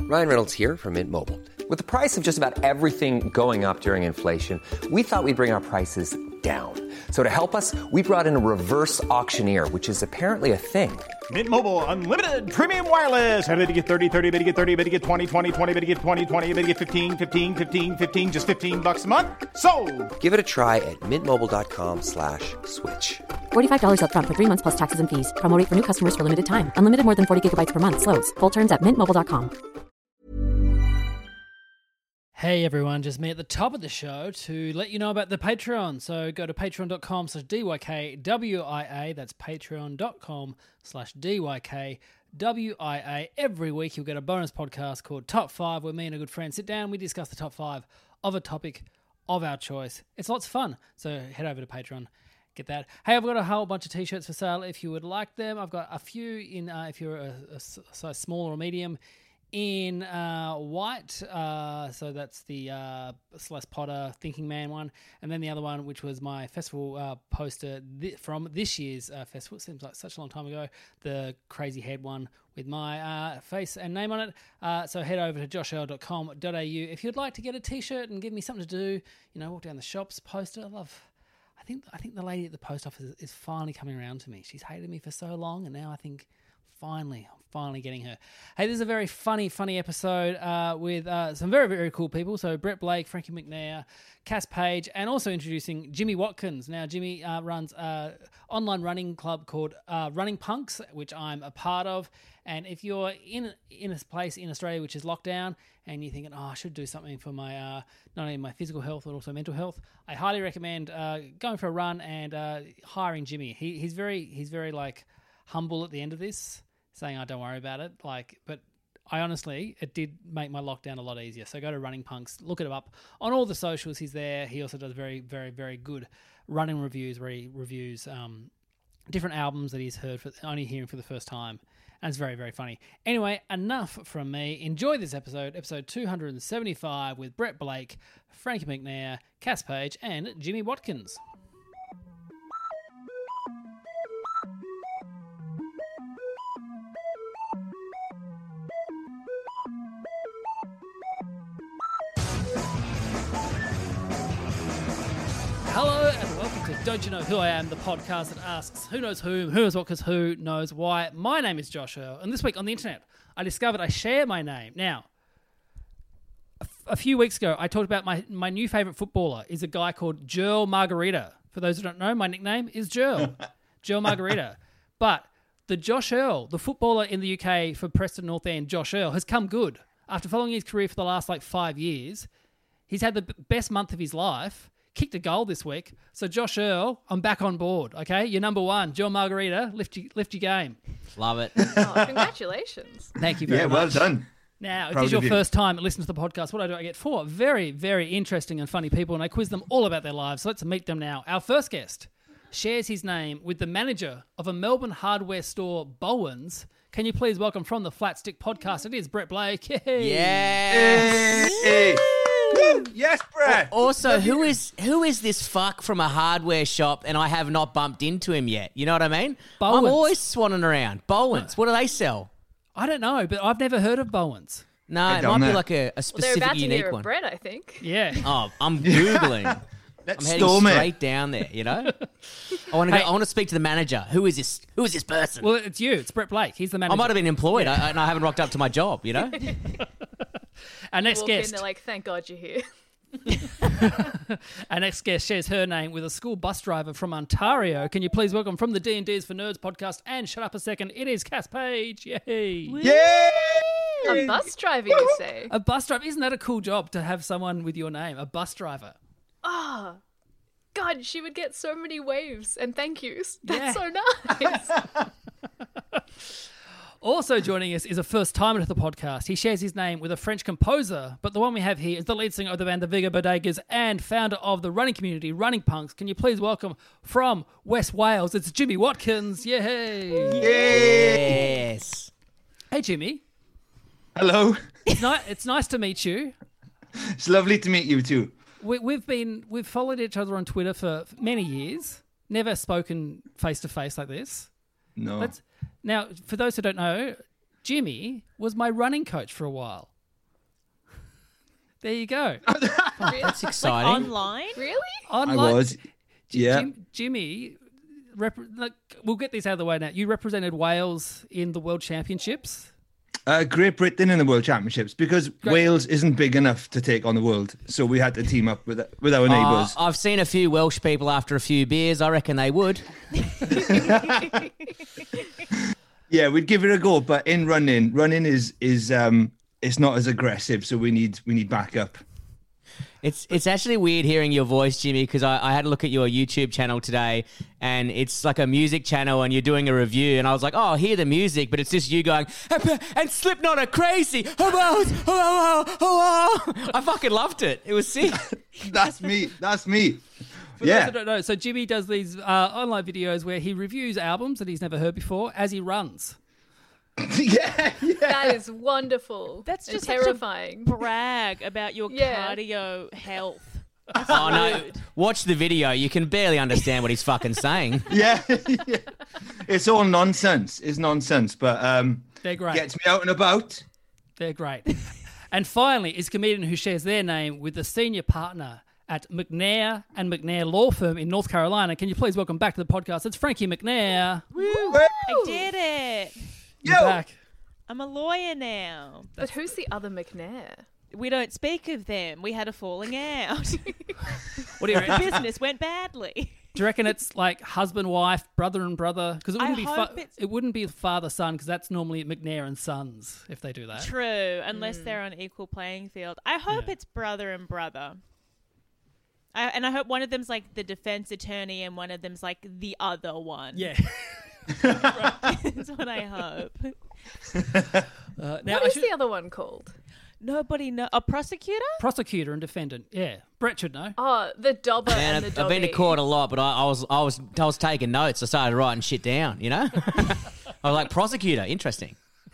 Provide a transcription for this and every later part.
Ryan Reynolds here from Mint Mobile. With the price of just about everything going up during inflation, we thought we'd bring our prices down. So to help us, we brought in a reverse auctioneer, which is apparently a thing. Mint Mobile Unlimited Premium Wireless. How to get 30, 30, bit to get 30, bit to get 20, 20, 20, bit to get 20, 20, bit to get 15, 15, 15, 15, just $15 a month? Sold! Give it a try at mintmobile.com/switch. $45 up front for 3 months plus taxes and fees. Promo rate for new customers for limited time. Unlimited more than 40 gigabytes per month. Slows full terms at mintmobile.com. Hey everyone, just me at the top of the show to let you know about the Patreon. So go to patreon.com/DYKWIA. That's patreon.com/DYKWIA. Every week you'll get a bonus podcast called Top 5 where me and a good friend sit down. We discuss the top 5 of a topic of our choice. It's lots of fun. So head over to Patreon. Get that. Hey, I've got a whole bunch of t-shirts for sale if you would like them. I've got a few in if you're a size small or medium in white. So that's the Celeste Potter Thinking Man one. And then the other one, which was my festival poster from this year's festival. It seems like such a long time ago. The Crazy Head one with my face and name on it. So head over to joshearl.com.au if you'd like to get a t-shirt and give me something to do. You know, walk down the shops, poster. I think the lady at the post office is finally coming around to me. She's hated me for so long, and now I think I'm finally getting her. Hey, this is a very funny episode with some very, very cool people. So Brett Blake, Frankie McNair, Cass Page, and also introducing Jimmy Watkins. Now, Jimmy runs an online running club called Running Punks, which I'm a part of. And if you're in a place in Australia which is locked down and you're thinking, I should do something for my not only my physical health but also mental health, I highly recommend going for a run and hiring Jimmy. He's very like humble at the end of this, saying, don't worry about it. But I honestly, it did make my lockdown a lot easier. So go to Running Punks, look it up on all the socials. He's there. He also does very, very, very good running reviews where he reviews different albums that he's only hearing for the first time. And it's very, very funny. Anyway, enough from me. Enjoy this episode 275 with Brett Blake, Frankie McNair, Cass Page, and Jimmy Watkins. Hello and welcome to Don't You Know Who I Am, the podcast that asks who knows who knows what, because who knows why. My name is Josh Earl, and this week on the internet, I discovered I share my name. Now, a few weeks ago, I talked about my new favourite footballer is a guy called Jerl Margarita. For those who don't know, my nickname is Jerl. Jerl Margarita. But the Josh Earl, the footballer in the UK for Preston North End, Josh Earl, has come good. After following his career for the last 5 years, he's had the best month of his life. Kicked a goal this week. So Josh Earl, I'm back on board, okay? You're number one. Joel Margarita, lift your game. Love it. Oh, congratulations. Thank you very much. Yeah, well done. Now, if this is your first time listening to the podcast, what do? I get 4 very, very interesting and funny people, and I quiz them all about their lives. So let's meet them now. Our first guest shares his name with the manager of a Melbourne hardware store, Bowens. Can you please welcome from the Flat Stick Podcast, it is Brett Blake. Yay. Yes. Hey. Yes, Brett. Also, who is this fuck from a hardware shop and I have not bumped into him yet? You know what I mean? Bowens. I'm always swanning around. Bowens. What do they sell? I don't know, but I've never heard of Bowens. No, it might be like a specific, they're about to unique hear one. Brett, I think. Yeah. Oh, I'm Googling. I'm heading straight down there, you know? I want to speak to the manager. Who is this person? Well, it's you. It's Brett Blake. He's the manager. I might have been employed and I haven't rocked up to my job, you know? Our next Walk guest. in, they're like, thank God you're here. Our next guest shares her name with a school bus driver from Ontario. Can you please welcome from the D&D's for Nerds podcast and Shut Up a Second, it is Cass Page. Yay! Yay! A bus driver, you say? A bus driver. Isn't that a cool job to have someone with your name? A bus driver. Oh, God, she would get so many waves and thank yous. That's Yeah. so nice. Also joining us is a first-timer to the podcast. He shares his name with a French composer, but the one we have here is the lead singer of the band The Vigor Bodegas and founder of the running community, Running Punks. Can you please welcome from West Wales, it's Jimmy Watkins. Yay! Yes. Hey, Jimmy. Hello. It's nice to meet you. It's lovely to meet you too. We've followed each other on Twitter for many years. Never spoken face to face like this. No. Now, for those who don't know, Jimmy was my running coach for a while. There you go. That's exciting. Online? Really? Online, I was. Yeah. Jimmy, we'll get this out of the way now. You represented Wales in the World Championships. Great Britain in the World Championships because Wales isn't big enough to take on the world. So we had to team up with our neighbours. I've seen a few Welsh people after a few beers. I reckon they would. Yeah, we'd give it a go. But in running is it's not as aggressive. So we need backup. It's actually weird hearing your voice, Jimmy, because I had a look at your YouTube channel today, and it's like a music channel, and you're doing a review, and I was like, oh, hear the music, but it's just you going, and Slipknot are crazy. I fucking loved it. It was sick. That's me. For those that don't know, so Jimmy does these online videos where he reviews albums that he's never heard before as he runs. Yeah. That is wonderful. That's just terrifying. Such a brag about your cardio health. Oh, no. Watch the video. You can barely understand what he's fucking saying. Yeah. It's all nonsense. It's nonsense, but they're great. Gets me out and about. They're great. And finally, is a comedian who shares their name with the senior partner at McNair and McNair Law Firm in North Carolina. Can you please welcome back to the podcast? It's Frankie McNair. Woo! I did it. You're back. I'm a lawyer now. But who's the other McNair? We don't speak of them. We had a falling out. What do you reckon? Business went badly. Do you reckon it's like husband, wife, brother and brother? Because it wouldn't be father, son, because that's normally McNair and Sons if they do that. True, unless they're on equal playing field. I hope it's brother and brother. And I hope one of them's like the defense attorney and one of them's like the other one. Yeah. That's what I hope. Now, what is the other one called? Nobody know. A prosecutor? Prosecutor and defendant. Yeah, Brett should know. Oh, the dobber and the doggy. I've been to court a lot, but I was taking notes. I started writing shit down. You know, I was like prosecutor. Interesting.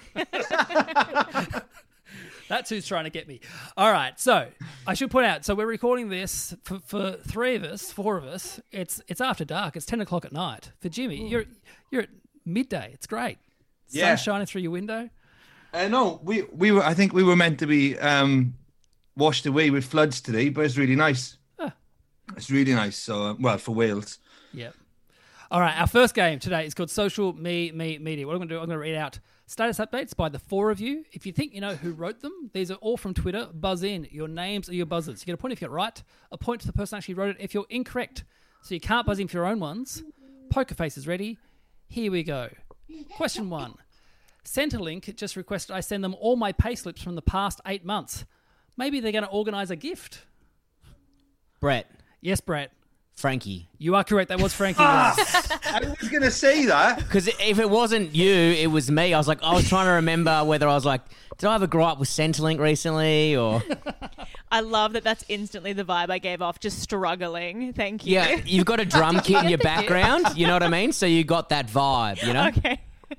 That's who's trying to get me. All right, so I should point out. So we're recording this for four of us. It's after dark. It's 10 o'clock at night. For Jimmy, you're at midday. It's great. Sun shining through your window. No, we were. I think we were meant to be washed away with floods today, but it's really nice. It's really nice. So, for Wales. Yeah. All right, our first game today is called Social Me Media. What I'm going to do, I'm going to read out status updates by the four of you. If you think you know who wrote them, these are all from Twitter. Buzz in. Your names are your buzzers. You get a point if you get it right, a point to the person who actually wrote it if you're incorrect. So you can't buzz in for your own ones. Poker face is ready. Here we go. Question 1. Centrelink just requested I send them all my payslips from the past 8 months. Maybe they're going to organise a gift. Brett. Yes, Brett. Frankie. You are correct. That was Frankie. I was going to say that. Because if it wasn't you, it was me. I was trying to remember whether I was like, did I have a gripe with Centrelink recently or... I love that that's instantly the vibe I gave off, just struggling. Thank you. Yeah, you've got a drum kit in your background, you know what I mean? So you got that vibe, you know? Okay.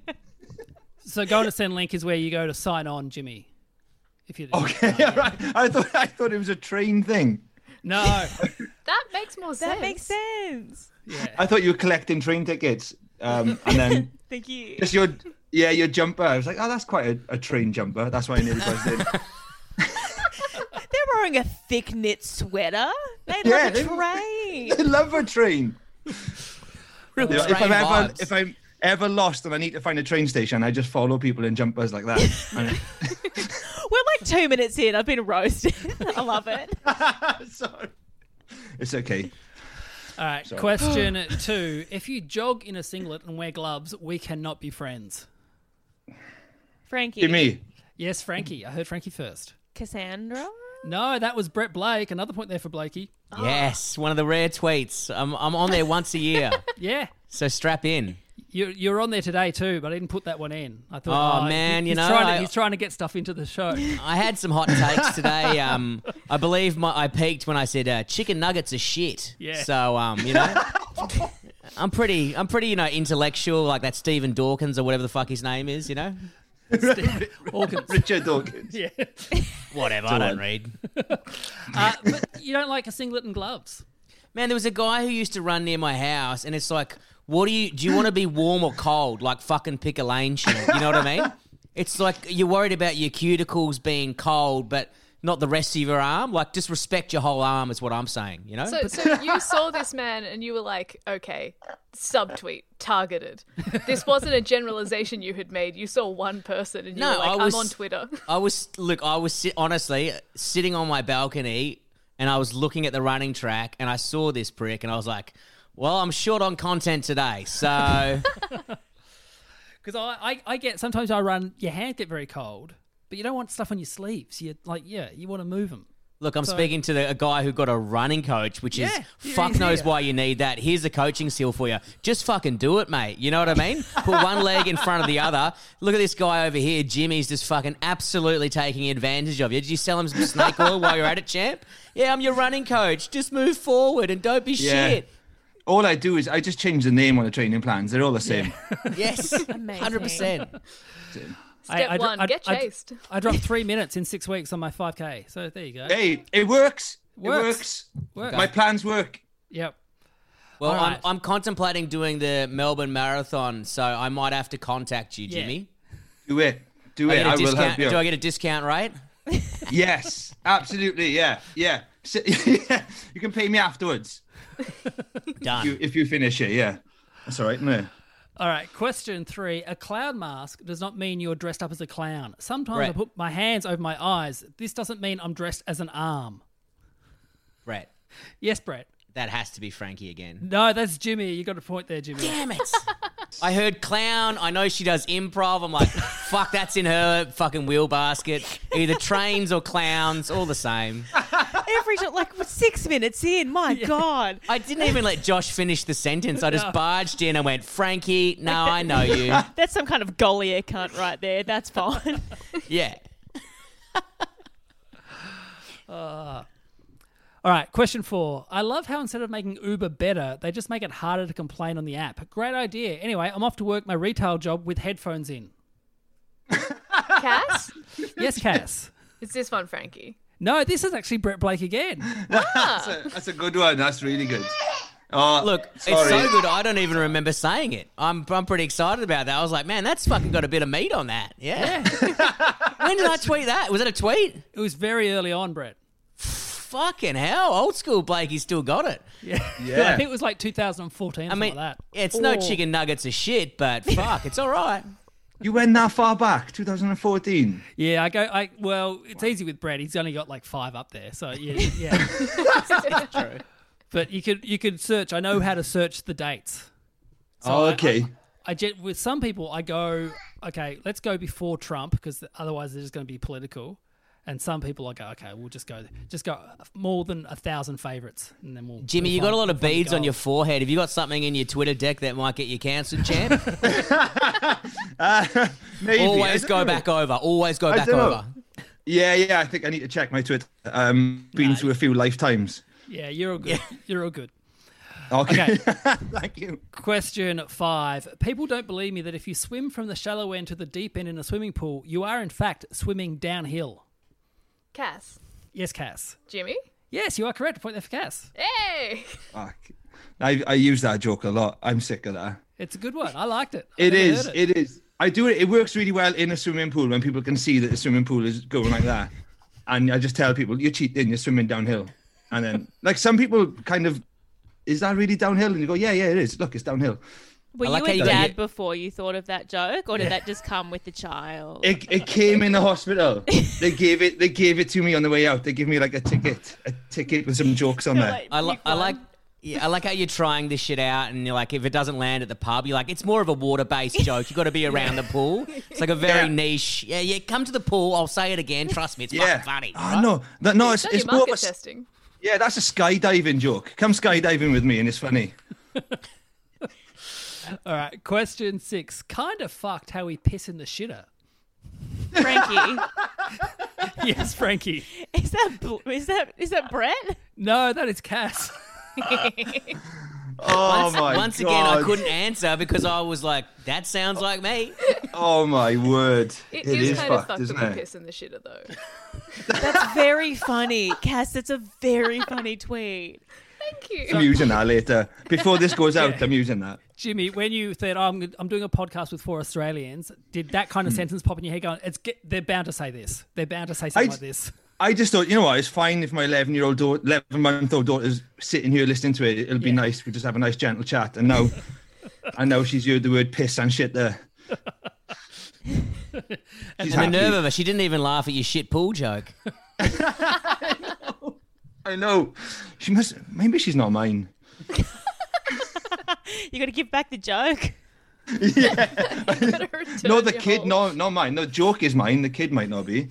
So going to Centrelink is where you go to sign on, Jimmy. If you okay, right. I thought it was a train thing. No. That makes more sense. That makes sense. Yeah. I thought you were collecting train tickets. And then Thank you. just your jumper. I was like, oh, that's quite a train jumper. That's why I nearly buzzed in. They're wearing a thick knit sweater. They love a train. They love a train. Really if I'm ever lost and I need to find a train station, I just follow people in jumpers like that. We're like 2 minutes in. I've been roasted. I love it. Sorry. It's okay. All right, sorry. Question 2. If you jog in a singlet and wear gloves, we cannot be friends. Frankie. To me. Yes, Frankie. I heard Frankie first. Cassandra? No, that was Brett Blake. Another point there for Blakey. Yes, one of the rare tweets. I'm on there once a year. Yeah. So strap in. You're on there today too, but I didn't put that one in. I thought, he's trying to get stuff into the show. I had some hot takes today. I believe I peaked when I said chicken nuggets are shit. Yeah. So I'm pretty intellectual, like that Stephen Dawkins or whatever the fuck his name is. Richard Dawkins. Yeah. Whatever. I don't read. But you don't like a singlet and gloves. Man, there was a guy who used to run near my house, and it's like, do you want to be warm or cold? Like fucking pick a lane shit. You know what I mean? It's like you're worried about your cuticles being cold, but not the rest of your arm. Like, just respect your whole arm is what I'm saying, you know? So you saw this man and you were like, okay, subtweet, targeted. This wasn't a generalization you had made. You saw one person and you were like, I'm on Twitter. I was honestly sitting on my balcony and I was looking at the running track and I saw this prick and I was like, well, I'm short on content today, so... Because I get, sometimes I run, your hands get very cold, but you don't want stuff on your sleeves. You want to move them. Look, I'm speaking to a guy who got a running coach, which is fuck knows why you need that. Here's a coaching seal for you. Just fucking do it, mate. You know what I mean? Put one leg in front of the other. Look at this guy over here. Jimmy's just fucking absolutely taking advantage of you. Did you sell him some snake oil while you're at it, champ? Yeah, I'm your running coach. Just move forward and don't be shit. All I do is I just change the name on the training plans. They're all the same. Yes, 100%. Step one, get chased. I dropped 3 minutes in 6 weeks on my 5K. So there you go. Hey, it works. It works. My plans work. Yep. Well, right. I'm contemplating doing the Melbourne Marathon, so I might have to contact you, Jimmy. Do it. I will help you. Do I get a discount rate? Yes, absolutely. Yeah. So, you can pay me afterwards. Done. If you finish it, yeah. That's all right, no. All right, question 3. A clown mask does not mean you're dressed up as a clown. Sometimes Brett. I put my hands over my eyes. This doesn't mean I'm dressed as an arm. Brett. Yes, Brett. That has to be Frankie again. No, that's Jimmy. You got a point there, Jimmy. Damn it. I heard clown. I know she does improv. I'm like, fuck, that's in her fucking wheel basket. Either trains or clowns, all the same. Every like 6 minutes in, my God. I didn't even let Josh finish the sentence. I just barged in and went, Frankie, no, I know you. That's some kind of Goliath cunt right there. That's fine. Yeah. All right, question 4. I love how instead of making Uber better, they just make it harder to complain on the app. Great idea. Anyway, I'm off to work my retail job with headphones in. Cass? Yes, Cass. It's this one, Frankie. No, this is actually Brett Blake again. That's a good one. That's really good. Oh, look, sorry. It's so good I don't even remember saying it. I'm pretty excited about that. I was like, man, that's fucking got a bit of meat on that. Yeah. When did I tweet that? Was it a tweet? It was very early on, Brett. Fucking hell. Old school Blakey still got it. Yeah. I think it was like 2014 or something like that. It's no chicken nuggets of shit, but fuck, it's all right. You went that far back, 2014? Yeah, well, it's easy with Brett. He's only got like 5 up there. So, yeah. That's true. But you could search. I know how to search the dates. So okay. With some people, I go, okay, let's go before Trump because otherwise they're just going to be political. And some people I go, okay, we'll just go more than 1,000 favourites, and then we'll. Jimmy, you got a lot of beads on your forehead. Have you got something in your Twitter deck that might get you cancelled, champ? Maybe. Always go back over. Yeah. I think I need to check my Twitter. Been through a few lifetimes. Yeah, you're all good. Yeah. You're all good. Okay. Thank you. Question 5. People don't believe me that if you swim from the shallow end to the deep end in a swimming pool, you are in fact swimming downhill. Cass. Yes, Cass. Jimmy? Yes, you are correct. Point there for Cass. Hey! Fuck. I use that joke a lot. I'm sick of that. It's a good one. I liked it. It is. I do it. It works really well in a swimming pool when people can see that the swimming pool is going like that. And I just tell people, you're cheating, you're swimming downhill. And then, like, some people kind of, is that really downhill? And you go, yeah, it is. Look, it's downhill. Were you a dad before you thought of that joke, or did that just come with the child? It came in the hospital. They gave it to me on the way out. They gave me like a ticket with some jokes on there. I like how you're trying this shit out, and you're like, if it doesn't land at the pub, you're like, it's more of a water-based joke. You've got to be around the pool. It's like a very niche. Yeah. Come to the pool. I'll say it again. Trust me, it's fucking funny. Right? No, it's more of a testing. Yeah, that's a skydiving joke. Come skydiving with me, and it's funny. All right, question 6. Kind of fucked how we piss in the shitter. Frankie. Yes, Frankie. Is that Brett? No, that is Cass. Once again, I couldn't answer because I was like, that sounds like me. Oh my word. It is kind of fucked isn't that it? we piss in the shitter though. That's very funny. Cass, that's a very funny tweet. Thank you. I'm using that later. Before this goes out, I'm using that. Jimmy, when you said, I'm doing a podcast with 4 Australians, did that kind of sentence pop in your head going, they're bound to say this. They're bound to say something like this. I just thought, you know what, it's fine if my 11-month-old daughter's sitting here listening to it. It'll be nice. We'll just have a nice, gentle chat. And now, she's heard the word piss and shit there. And the nerve of her, she didn't even laugh at your shit pool joke. I know. She must. Maybe she's not mine. You got to give back the joke. Yeah. No, the kid. home. No, not mine. The joke is mine. The kid might not be.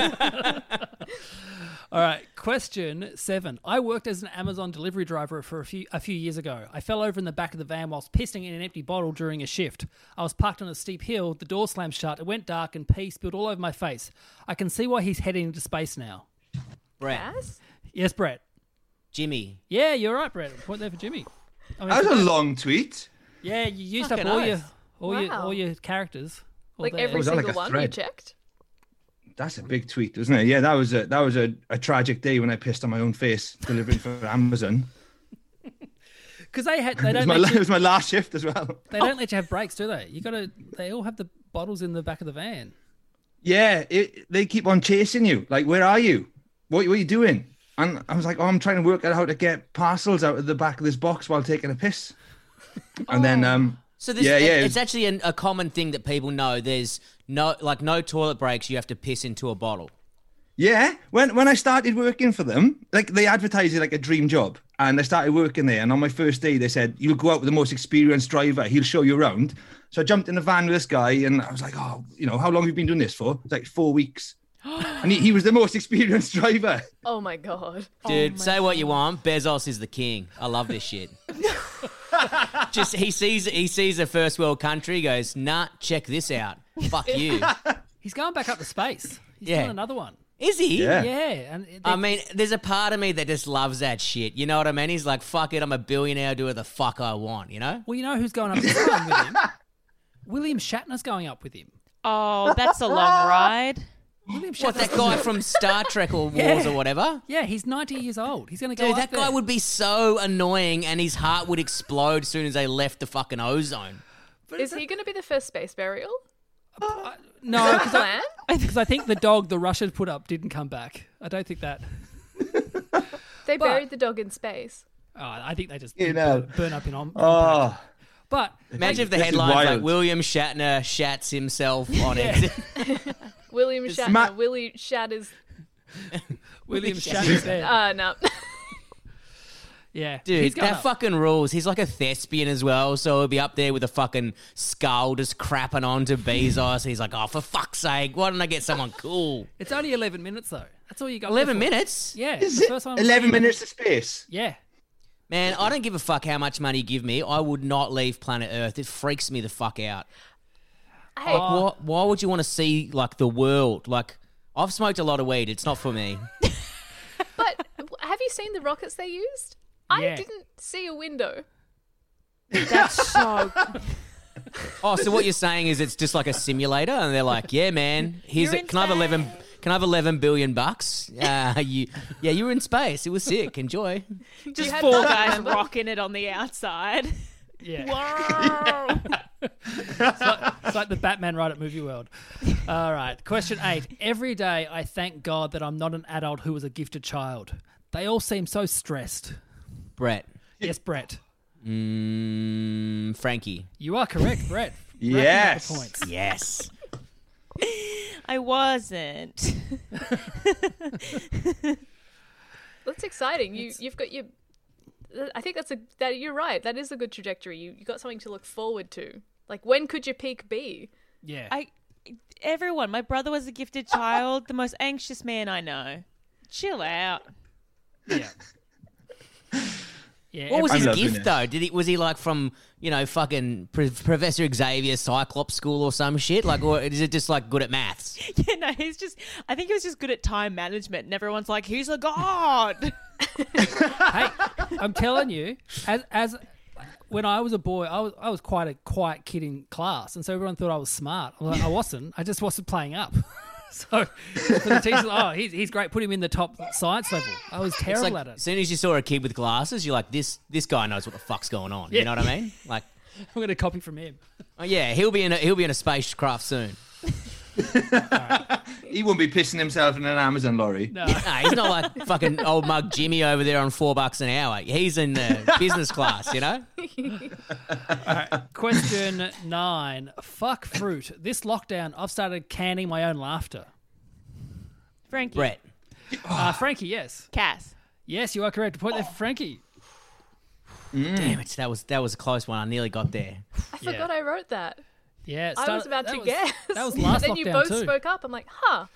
All right, question 7. I worked as an Amazon delivery driver for a few years ago. I fell over in the back of the van whilst pissing in an empty bottle during a shift. I was parked on a steep hill, the door slammed shut, it went dark and pee spilled all over my face. I can see why he's heading into space now. Brett. Yes, Brett. Jimmy. Yeah, you're right, Brett. Point there for Jimmy. That was a long tweet. Yeah, you used Fucking up oath. all your characters. Like All there. every Was that like single a one thread? you checked? That's a big tweet, isn't it? Yeah, that was a tragic day when I pissed on my own face delivering for Amazon. Because they It don't was my last shift as well. they don't let you have breaks, do they? They all have the bottles in the back of the van. Yeah, they keep on chasing you. Like, where are you? What are you doing? And I was like, I'm trying to work out how to get parcels out of the back of this box while taking a piss. And then, So this, it's actually a common thing that people know. There's no toilet breaks. You have to piss into a bottle. yeah, when I started working for them, like they advertised it like a dream job, and I started working there. And on my first day, they said, "You'll go out with the most experienced driver. He'll show you around." So I jumped in the van with this guy, and I was like, "Oh, how long have you been doing this for?" It's like 4 weeks. And he was the most experienced driver. Oh my god. Dude, say what you want. Bezos is the king. I love this shit. Just he sees a first world country, goes, nah, check this out. Fuck you. He's going back up to space. He's Yeah. doing another one. Is he? Yeah. Yeah, and I mean, there's a part of me that just loves that shit. You know what I mean? He's like, fuck it, I'm a billionaire, I'll do what the fuck I want, you know? well, you know who's going up this time with him? William Shatner's going up with him. Oh, that's a long ride. William Shatner's What, that guy from Star Trek or Wars or whatever? Yeah, he's 90 years old. He's going to go Dude, up that there. guy would be so annoying and his heart would explode as soon as they left the fucking ozone. Is he going to be the first space burial? No, Plan? because I think the dog the Russians put up didn't come back. I don't think that. They buried the dog in space. Oh, I think they just burn up in on. Oh, But imagine if the this is headline's like wild. William Shatner shats himself on exit. William Shatner. Willie Shatters. William Shatner's there. No. Yeah, Dude, he's going that up. fucking rules. He's like a thespian as well, so he'll be up there with a fucking skull just crapping on to Bezos. He's like, oh, for fuck's sake, why don't I get someone cool? It's only 11 minutes though. That's all you got. 11 there for. minutes? Yeah, is the it first time 11 minutes of space? Yeah, Man, I don't give a fuck how much money you give me. I would not leave planet Earth. It freaks me the fuck out. Hey, Why would you want to see, like, the world? Like, I've smoked a lot of weed. It's not for me. but have you seen the rockets they used? I Yeah. didn't see a window. That's so. Oh, so what you're saying is it's just like a simulator, and they're like, "Yeah, man, here's You're it. in Can I have 11? space." Can I have $11 billion? You were in space. It was sick. Enjoy." Just had 4 that, guys remember? rocking it on the outside. yeah. Whoa. It's like the Batman ride at Movie World. All right, question 8. Every day I thank God that I'm not an adult who was a gifted child. They all seem so stressed. Brett, Yes, Brett. Frankie, You are correct, Brett. Racking up Yes. the points. yes. I wasn't. That's exciting. You've got your. I think that you're right. That is a good trajectory. You got something to look forward to. Like, when could your peak be? Yeah. Everyone, my brother was a gifted child, the most anxious man I know. Chill out. Yeah. Yeah. What was I'm his loving gift it. though? Was he like from fucking Professor Xavier Cyclops school or some shit? Like, or is it just like good at maths? Yeah, no, I think he was just good at time management, and everyone's like, he's a god. Hey, I'm telling you, as when I was a boy, I was quite a quiet kid in class, and so everyone thought I was smart. Well, I wasn't. I just wasn't playing up. So for the teachers, he's great. Put him in the top science level. I was It's terrible like, at it. as soon as you saw a kid with glasses, you're like, this guy knows what the fuck's going on. Yeah. You know what I mean? Like, I'm going to copy from him. oh yeah, he'll be in a spacecraft soon. He won't be pissing himself in an Amazon lorry. No. Nah, he's not like fucking old mug Jimmy over there on $4 an hour. He's in business class, you know? Question 9. Fuck fruit. This lockdown, I've started canning my own laughter. Frankie. Brett. Frankie, yes. Cass. Yes, you are correct. A point there for Frankie. Damn it, that was a close one. I nearly got there. I forgot I wrote that. Yeah, I was about to guess. That was last then lockdown you both too. spoke up. I'm like, huh.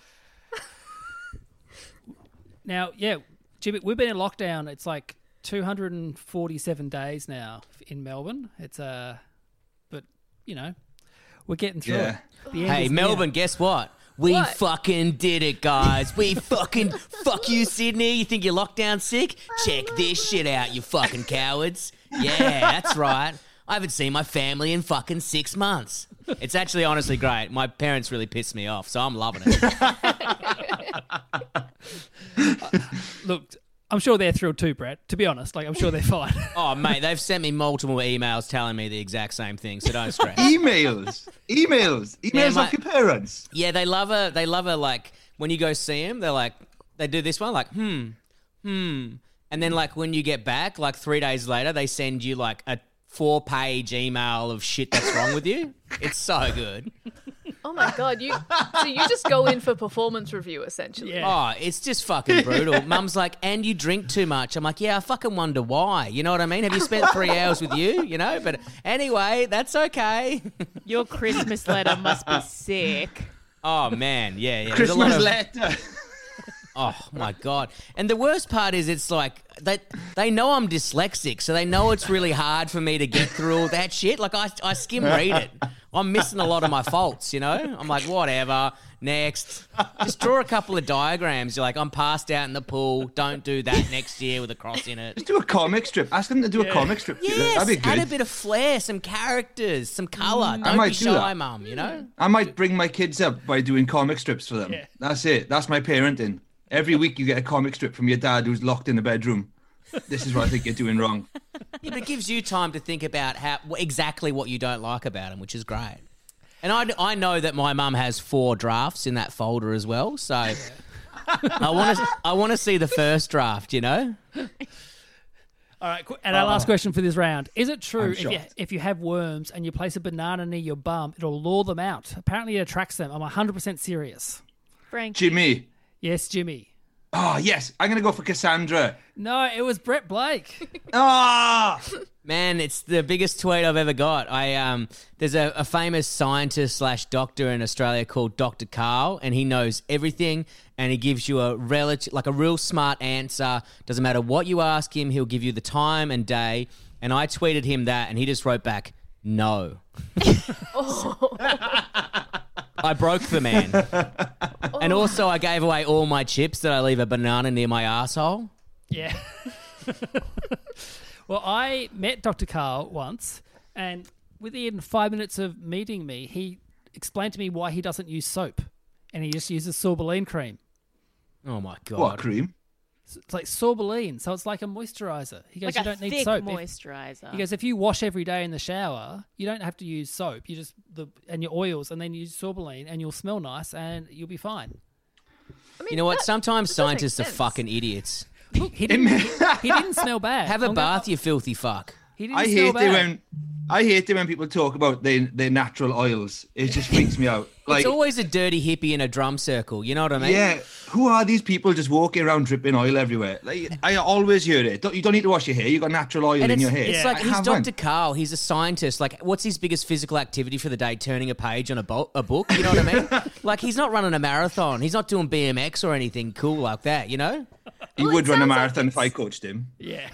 Now, yeah, Jimmy, we've been in lockdown. It's like 247 days now in Melbourne. It's but you know, we're getting through it. The end Hey, is Melbourne, near. guess what? We What? fucking did it, guys. We fucking fuck you, Sydney. You think you're lockdown sick? Check this shit out, you fucking cowards. Yeah, that's right. I haven't seen my family in fucking 6 months. It's actually honestly great. My parents really pissed me off, so I'm loving it. Look, I'm sure they're thrilled too, Brett. To be honest, like I'm sure they're fine. Oh, mate, they've sent me multiple emails telling me the exact same thing, so don't stress. Emails my- off your parents. Yeah, they love her. They love her. Like when you go see them, they're like, they do this one, like, and then like when you get back, like 3 days later, they send you like a 4-page email of shit that's wrong with you. It's so good. Oh my god, so you just go in for performance review essentially. Yeah. Oh, it's just fucking brutal. Mum's like, and you drink too much. I'm like, yeah, I fucking wonder why. You know what I mean? Have you spent 3 hours with you? You know, but anyway, that's okay. Your Christmas letter must be sick. Oh man, yeah. There's a lot Christmas of- letter. Oh my god! And the worst part is, it's like they know I'm dyslexic, so they know it's really hard for me to get through all that shit. Like I skim read it. I'm missing a lot of my faults, you know. I'm like, whatever. Next, just draw a couple of diagrams. You're like, I'm passed out in the pool. Don't do that next year with a cross in it. Just do a comic strip. Ask them to do a comic strip. Yes, That'd be good. add a bit of flair, some characters, some colour. I Don't might be do shy, that. Mum. You know. I might bring my kids up by doing comic strips for them. Yeah. That's it. That's my parenting. Every week you get a comic strip from your dad who's locked in the bedroom. This is what I think you're doing wrong. Yeah, but it gives you time to think about exactly what you don't like about him, which is great. And I know that my mum has 4 drafts in that folder as well, so I want to see the first draft, you know? All right, and our last question for this round. Is it true I'm shocked. if you have worms and you place a banana near your bum, it'll lure them out? Apparently it attracts them. I'm 100% serious. Frankie. Jimmy. Yes, Jimmy. Oh, yes. I'm going to go for Cassandra. No, it was Brett Blake. Ah! Man, it's the biggest tweet I've ever got. There's a famous scientist / doctor in Australia called Dr. Carl, and he knows everything, and he gives you a real smart answer. Doesn't matter what you ask him, he'll give you the time and day. And I tweeted him that, and he just wrote back, no. I broke the man. And also I gave away all my chips that I leave a banana near my asshole. Yeah. Well, I met Dr. Carl once, and within 5 minutes of meeting me, he explained to me why he doesn't use soap, and he just uses sorbeline cream. Oh my God. What cream? It's like sorbeline, so it's like a moisturizer. He goes, Like you a don't need thick soap. moisturizer. He goes, if you wash every day in the shower, you don't have to use soap. You just and your oils, and then you use sorbeline, and you'll smell nice, and you'll be fine. I mean, You know what? that Sometimes does make scientists are sense. fucking idiots. Look, he didn't smell bad. Have a I'm gonna- bath, you filthy fuck. He didn't I smell hate bad. it when people talk about their natural oils. It just freaks me out. Like, It's always a dirty hippie in a drum circle. You know what I mean? yeah, who are these people just walking around dripping oil everywhere? Like, I always hear it. You don't need to wash your hair. You got natural oil And in it's, your hair. it's like I he's have Dr. one. Carl. He's a scientist. Like, what's his biggest physical activity for the day? Turning a page on a book. You know what I mean? Like, he's not running a marathon. He's not doing BMX or anything cool like that. You know? He Well, would it run a sounds like marathon if it's- I coached him. Yeah.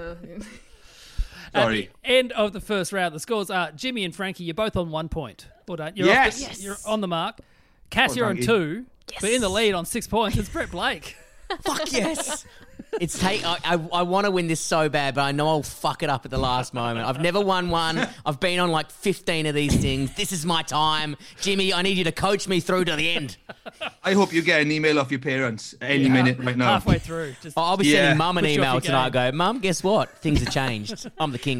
Sorry. End of the first round. The scores are Jimmy and Frankie. You're both on 1 point. Well done. You're Yes! You're on the mark. Cass, Well you're on done, 2. But in the lead on 6 points, it's Brett Blake. Fuck yes. I want to win this so bad, but I know I'll fuck it up at the last moment. I've never won one. I've been on like 15 of these things. This is my time. Jimmy, I need you to coach me through to the end. I hope you get an email off your parents any minute right now. Halfway through. Just I'll be Yeah. sending Mum an Push you off email your tonight. game. Go, Mum, guess what? Things have changed. I'm the king now.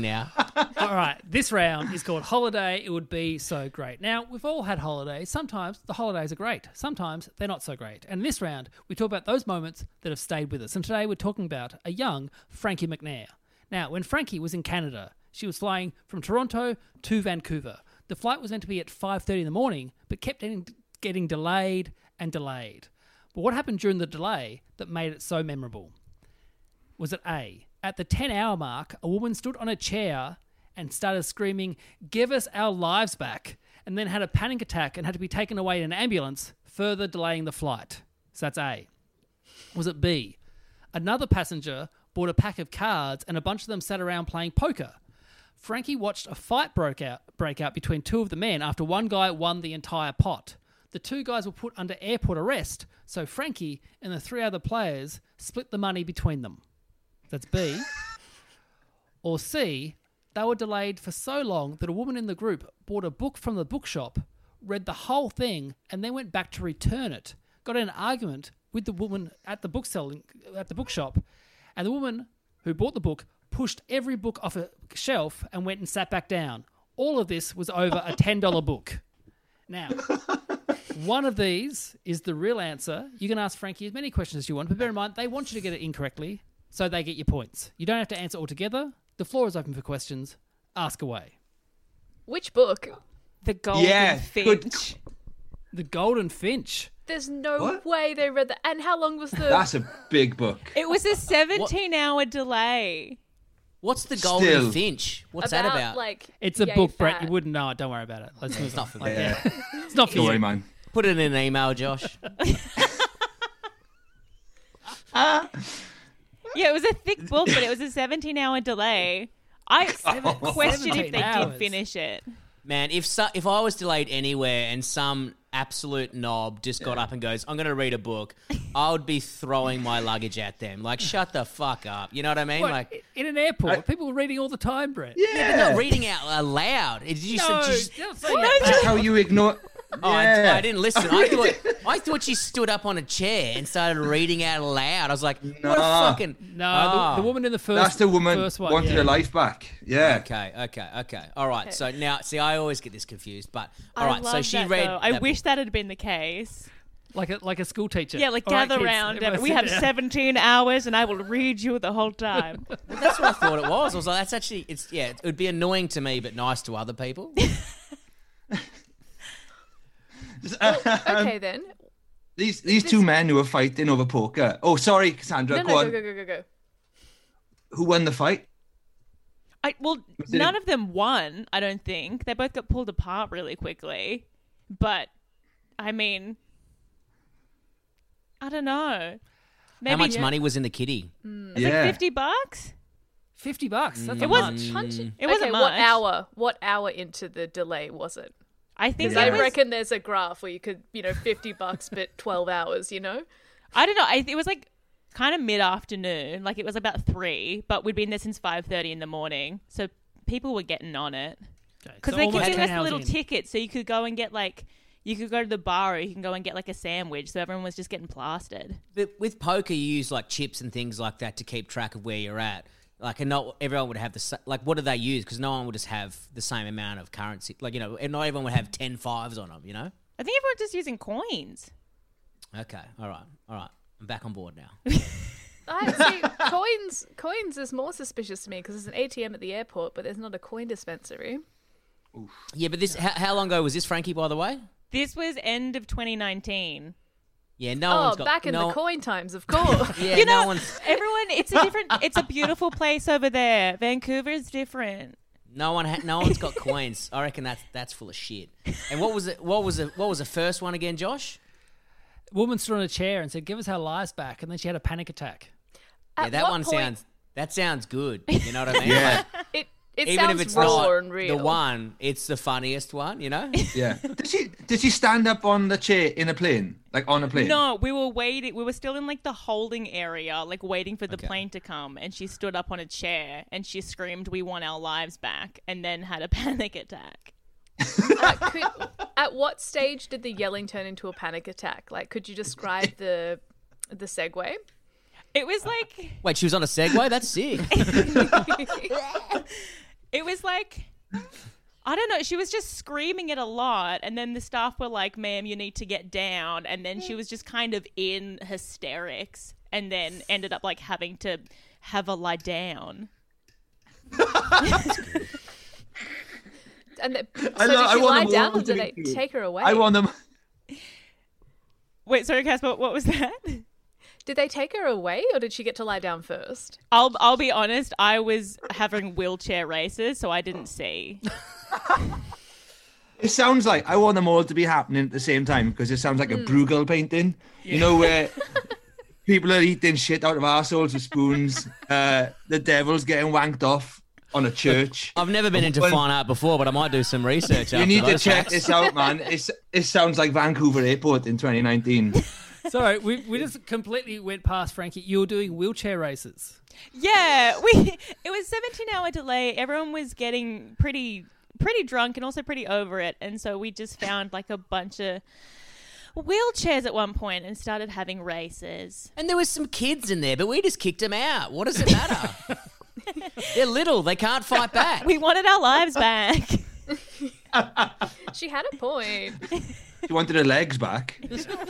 All right, this round is called Holiday. It would be so great. Now, we've all had holidays. Sometimes the holidays are great. Sometimes they're not so great. And in this round, we talk about those moments that have stayed with us. And today we're talking about a young Frankie McNair. Now, when Frankie was in Canada, she was flying from Toronto to Vancouver. The flight was meant to be at 5:30 in the morning, but kept getting delayed and delayed. But what happened during the delay that made it so memorable? Was it A, at the 10-hour mark, a woman stood on a chair and started screaming, "Give us our lives back," and then had a panic attack and had to be taken away in an ambulance, further delaying the flight? So that's A. Was it B, another passenger bought a pack of cards and a bunch of them sat around playing poker? Frankie watched a fight break out between two of the men after one guy won the entire pot. The two guys were put under airport arrest, so Frankie and the three other players split the money between them. That's B. Or C, they were delayed for so long that a woman in the group bought a book from the bookshop, read the whole thing, and then went back to return it. Got in an argument with the woman at the bookshop, and the woman who bought the book pushed every book off a shelf and went and sat back down. All of this was over a $10 book. Now, one of these is the real answer. You can ask Frankie as many questions as you want, but bear in mind, they want you to get it incorrectly, so they get your points. You don't have to answer altogether. The floor is open for questions. Ask away. Which book? The Golden Finch. The Golden Finch. There's no way they read that. And how long was the... That's a big book. It was a 17-hour delay. What's the Golden Finch? What's that about? Like, it's a book, Brett. You wouldn't know it. Don't worry about it. Let's move on. Not for me. It's not for Don't you. worry, man. Put it in an email, Josh. Yeah, it was a thick book, but it was a 17-hour delay. I question if they did finish it. Man, if I was delayed anywhere and some absolute knob just got up and goes, "I'm going to read a book," I would be throwing my luggage at them. Like, shut the fuck up. You know what I mean? What, like in an airport, people were reading all the time, Brett. Yeah, but not reading out loud. That's how you ignore... Oh, Yeah. I didn't listen. I thought she stood up on a chair and started reading out loud. I was like, what a fucking... No, the woman in the first... That's the woman first one, wanted her life back. Yeah. Okay. All right. So now, see, I always get this confused, but all right. So she read... I wish that had been the case. Like a school teacher. Yeah, like All right, gather kids, round. everyone We sit have down. 17 hours and I will read you the whole time. That's what I thought it was. I was like, that's actually... it would be annoying to me, but nice to other people. Okay, then. These two men who were fighting over poker. Oh, sorry, Cassandra. Go. Who won the fight? None of them won, I don't think. They both got pulled apart really quickly. But, I mean, I don't know. Maybe How much money was in the kitty? It's like $50? $50. That's not It wasn't much. It wasn't much. What hour into the delay was it? I think I reckon there's a graph where you could, $50, but 12 hours, I don't know. It was like kind of mid-afternoon. Like it was about 3, but we'd been there since 5:30 in the morning. So people were getting on it. Because they kept giving us a little ticket so you could go and get you could go to the bar or you can go and get like a sandwich. So everyone was just getting plastered. But with poker, you use like chips and things like that to keep track of where you're at. Like, and not everyone would have like, what do they use? Because no one would just have the same amount of currency. Like, and not everyone would have 10 fives on them, I think everyone's just using coins. Okay, all right. I'm back on board now. See, coins is more suspicious to me because there's an ATM at the airport, but there's not a coin dispensary. Oof. Yeah, but how long ago was this, Frankie, by the way? This was end of 2019. Yeah, one's got... back in the coin times, of course. Yeah, everyone, it's a beautiful place over there. Vancouver is different. No one's got coins. I reckon that's full of shit. And what was the first one again, Josh? A woman stood on a chair and said, "Give us our lives back," and then she had a panic attack. At that what one point... sounds good. You know what I mean? Yeah. It even sounds if it's raw not and real. the one, it's the funniest one. Yeah. Did she stand up on the chair in a plane? Like on a plane? No, we were waiting. We were still in like the holding area, like waiting for the plane to come. And she stood up on a chair and she screamed, "We want our lives back," and then had a panic attack. At what stage did the yelling turn into a panic attack? Like, could you describe the segue? It was like... Wait, she was on a Segway? That's sick. It was like, I don't know. She was just screaming it a lot. And then the staff were like, ma'am, you need to get down. And then she was just kind of in hysterics and then ended up like having to have a lie down. And did she lie down or did they take her away? I want them. Wait, sorry, Casper, what was that? Did they take her away or did she get to lie down first? I'll be honest, I was having wheelchair races, so I didn't see. It sounds like I want them all to be happening at the same time because it sounds like a Bruegel painting. Yeah. You know, where people are eating shit out of arseholes with spoons. The devil's getting wanked off on a church. I've never been into fine art before, but I might do some research. You need to check this out, man. It sounds like Vancouver Airport in 2019. Sorry, we just completely went past Frankie. You were doing wheelchair races. Yeah, it was 17-hour delay. Everyone was getting pretty drunk and also pretty over it, and so we just found like a bunch of wheelchairs at one point and started having races. And there was some kids in there, but we just kicked them out. What does it matter? They're little. They can't fight back. We wanted our lives back. She had a point. She wanted her legs back.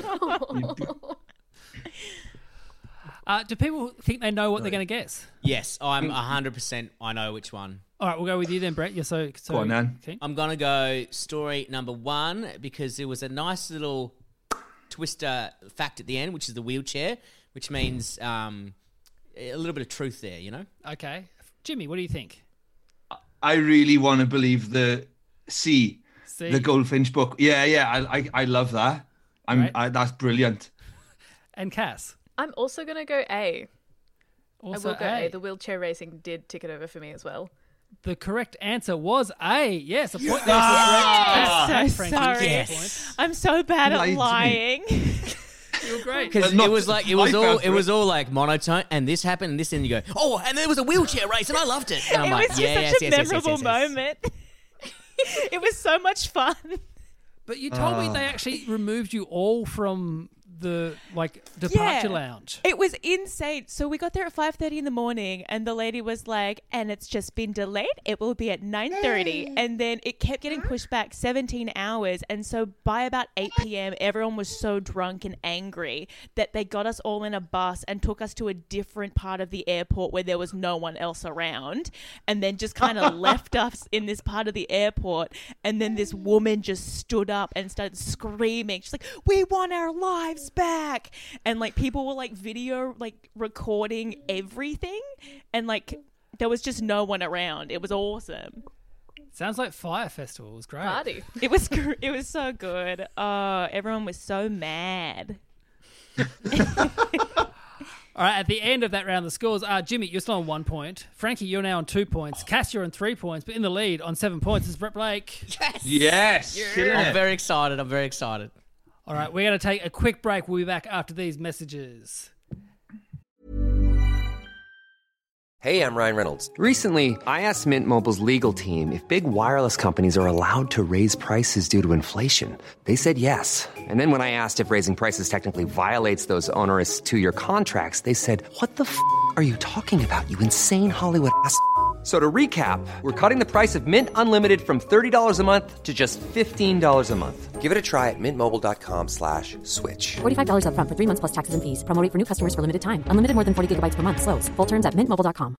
Do people think they know what they're going to guess? Yes, I'm 100%. I know which one. All right, we'll go with you then, Brett. You're so go on, Dan. Okay. I'm going to go story number 1 because there was a nice little twister fact at the end, which is the wheelchair, which means a little bit of truth there, you know? Okay. Jimmy, what do you think? I really want to believe the C. The Goldfinch book. Yeah. I love that. That's brilliant. And Cass? I'm also going to go A. Also I will go A. The wheelchair racing did tick it over for me as well. The correct answer was A. Yes, a point. I'm so sorry. Yes. I'm so bad at lying. You were great. Because it was all like monotone, and this happened, and this, and you go, oh, and there was a wheelchair race, and I loved it. And I'm it was just such a memorable moment. It was so much fun. But you told me they actually removed you all from the departure lounge. It was insane. So we got there at 5:30 in the morning, and the lady was like, and it's just been delayed. It will be at 9:30. And then it kept getting pushed back 17 hours. And so by about 8 p.m., everyone was so drunk and angry that they got us all in a bus and took us to a different part of the airport where there was no one else around, and then just kind of left us in this part of the airport. And then this woman just stood up and started screaming. She's like, we want our lives back. And like people were like video like recording everything, and like there was just no one around. It was awesome. Sounds like Fire Festival. It was great. Party. It was so good. Everyone was so mad. All right, at the end of that round, the scores are Jimmy, you're still on 1 point. Frankie, you're now on 2 points. Cass, you're on 3 points, but in the lead on 7 points is Brett Blake. Yes. I'm very excited. All right, we're going to take a quick break. We'll be back after these messages. Hey, I'm Ryan Reynolds. Recently, I asked Mint Mobile's legal team if big wireless companies are allowed to raise prices due to inflation. They said yes. And then when I asked if raising prices technically violates those onerous 2-year contracts, they said, what the f*** are you talking about, you insane Hollywood ass f- So to recap, we're cutting the price of Mint Unlimited from $30 a month to just $15 a month. Give it a try at mintmobile.com/switch. $45 up front for 3 months plus taxes and fees. Promo rate for new customers for limited time. Unlimited more than 40 gigabytes per month. Slows full terms at mintmobile.com.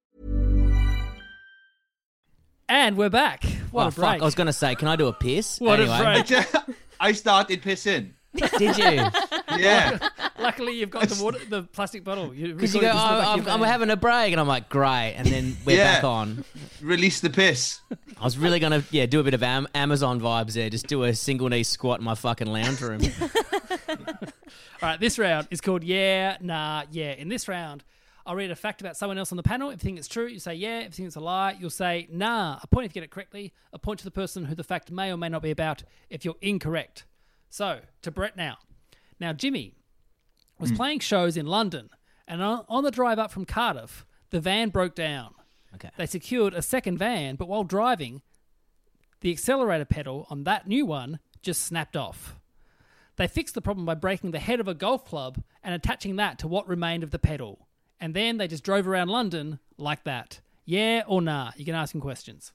And we're back. What a break. Fuck. I was going to say, can I do a piss? What anyway. a break. I started pissing. Did you? Yeah. Luckily, you've got the plastic bottle. Because you go, I'm having a break, and I'm like, great, and then we're back on. Release the piss. I was really going to do a bit of Amazon vibes there, just do a single knee squat in my fucking lounge room. All right, this round is called Yeah, Nah, Yeah. In this round, I'll read a fact about someone else on the panel. If you think it's true, you say yeah. If you think it's a lie, you'll say nah. A point if you get it correctly. A point to the person who the fact may or may not be about if you're incorrect. So, to Brett now. Now, Jimmy was playing shows in London, and on the drive up from Cardiff, the van broke down. Okay. They secured a second van, but while driving, the accelerator pedal on that new one just snapped off. They fixed the problem by breaking the head of a golf club and attaching that to what remained of the pedal. And then they just drove around London like that. Yeah or nah? You can ask him questions.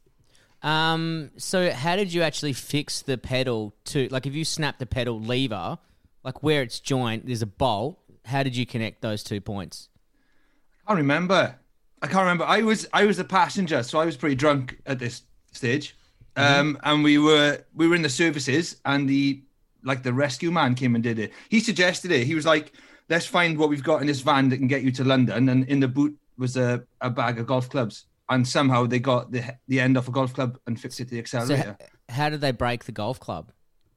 So how did you actually fix the pedal to, like, if you snap the pedal lever, like where it's joined, there's a bolt. How did you connect those 2 points? I can't remember. I was the passenger, so I was pretty drunk at this stage. And we were in the services, and the rescue man came and did it. He suggested it. He was like, let's find what we've got in this van that can get you to London. And in the boot was a bag of golf clubs. And somehow they got the end off a golf club and fixed it to the accelerator. So how did they break the golf club?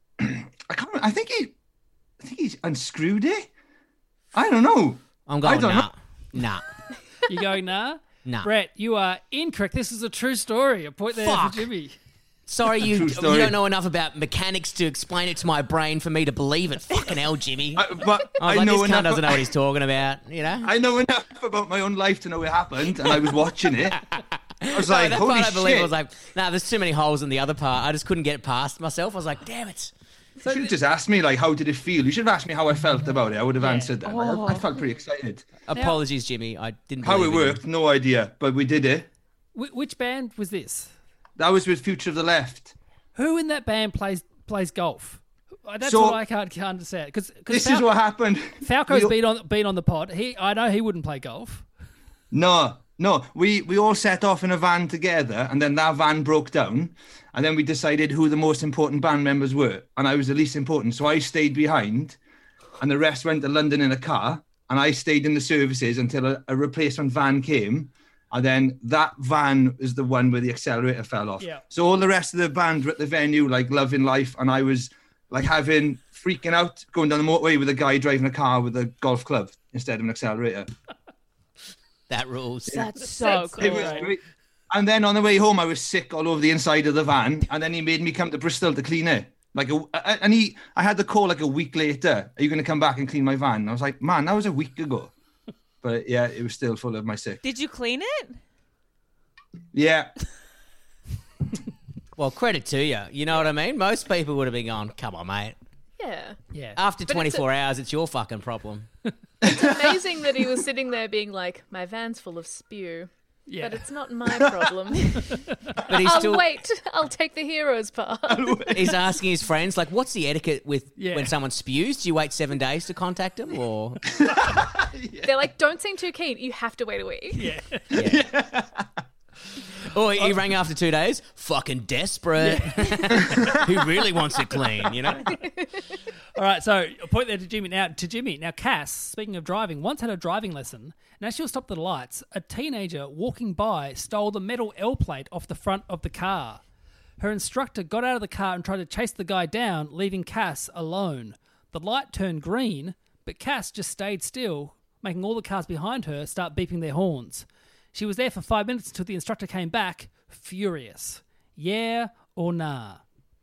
I think he unscrewed it. I don't know. I'm going nah. You going nah? Nah. Brett, you are incorrect. This is a true story. A point there for Jimmy. Sorry, you don't know enough about mechanics to explain it to my brain for me to believe it. Fucking hell, Jimmy. I know this cunt doesn't know what he's talking about, you know? I know enough about my own life to know it happened, and I was watching it. I was like, that holy part shit. I believe. I was like, nah, there's too many holes in the other part. I just couldn't get it past myself. I was like, damn it. You should have just asked me, like, how did it feel? You should have asked me how I felt about it. I would have answered that. I felt pretty excited. Apologies, Jimmy. I didn't How it believe in worked, you. no idea, but we did it. Which band was this? That was with Future of the Left. Who in that band plays golf? That's what I can't understand. This is what happened. Falco's been on the pod. I know he wouldn't play golf. No. We all set off in a van together, and then that van broke down, and then we decided who the most important band members were, and I was the least important, so I stayed behind, and the rest went to London in a car, and I stayed in the services until a replacement van came. And then that van is the one where the accelerator fell off. Yeah. So all the rest of the band were at the venue, like loving life. And I was like freaking out, going down the motorway with a guy driving a car with a golf club instead of an accelerator. That rules. That's so cool. It was great. And then on the way home, I was sick all over the inside of the van. And then he made me come to Bristol to clean it. I had the call like a week later. Are you going to come back and clean my van? And I was like, man, that was a week ago. But yeah, it was still full of my sick. Did you clean it? Yeah. Well, credit to you. You know what I mean? Most people would have been going, come on, mate. Yeah. After 24 hours, it's your fucking problem. It's amazing that he was sitting there being like, my van's full of spew. Yeah. But it's not my problem. But he's wait. I'll take the hero's part. He's asking his friends, like, what's the etiquette with when someone spews? Do you wait 7 days to contact them? Or They're like, don't seem too keen. You have to wait a week. Yeah. Or he rang after 2 days, fucking desperate. Who really wants it clean, you know? All right, so a point there to Jimmy. Now, Cass, speaking of driving, once had a driving lesson, and as she was stopped at the lights, a teenager walking by stole the metal L plate off the front of the car. Her instructor got out of the car and tried to chase the guy down, leaving Cass alone. The light turned green, but Cass just stayed still, making all the cars behind her start beeping their horns. She was there for 5 minutes until the instructor came back, furious. Yeah or nah?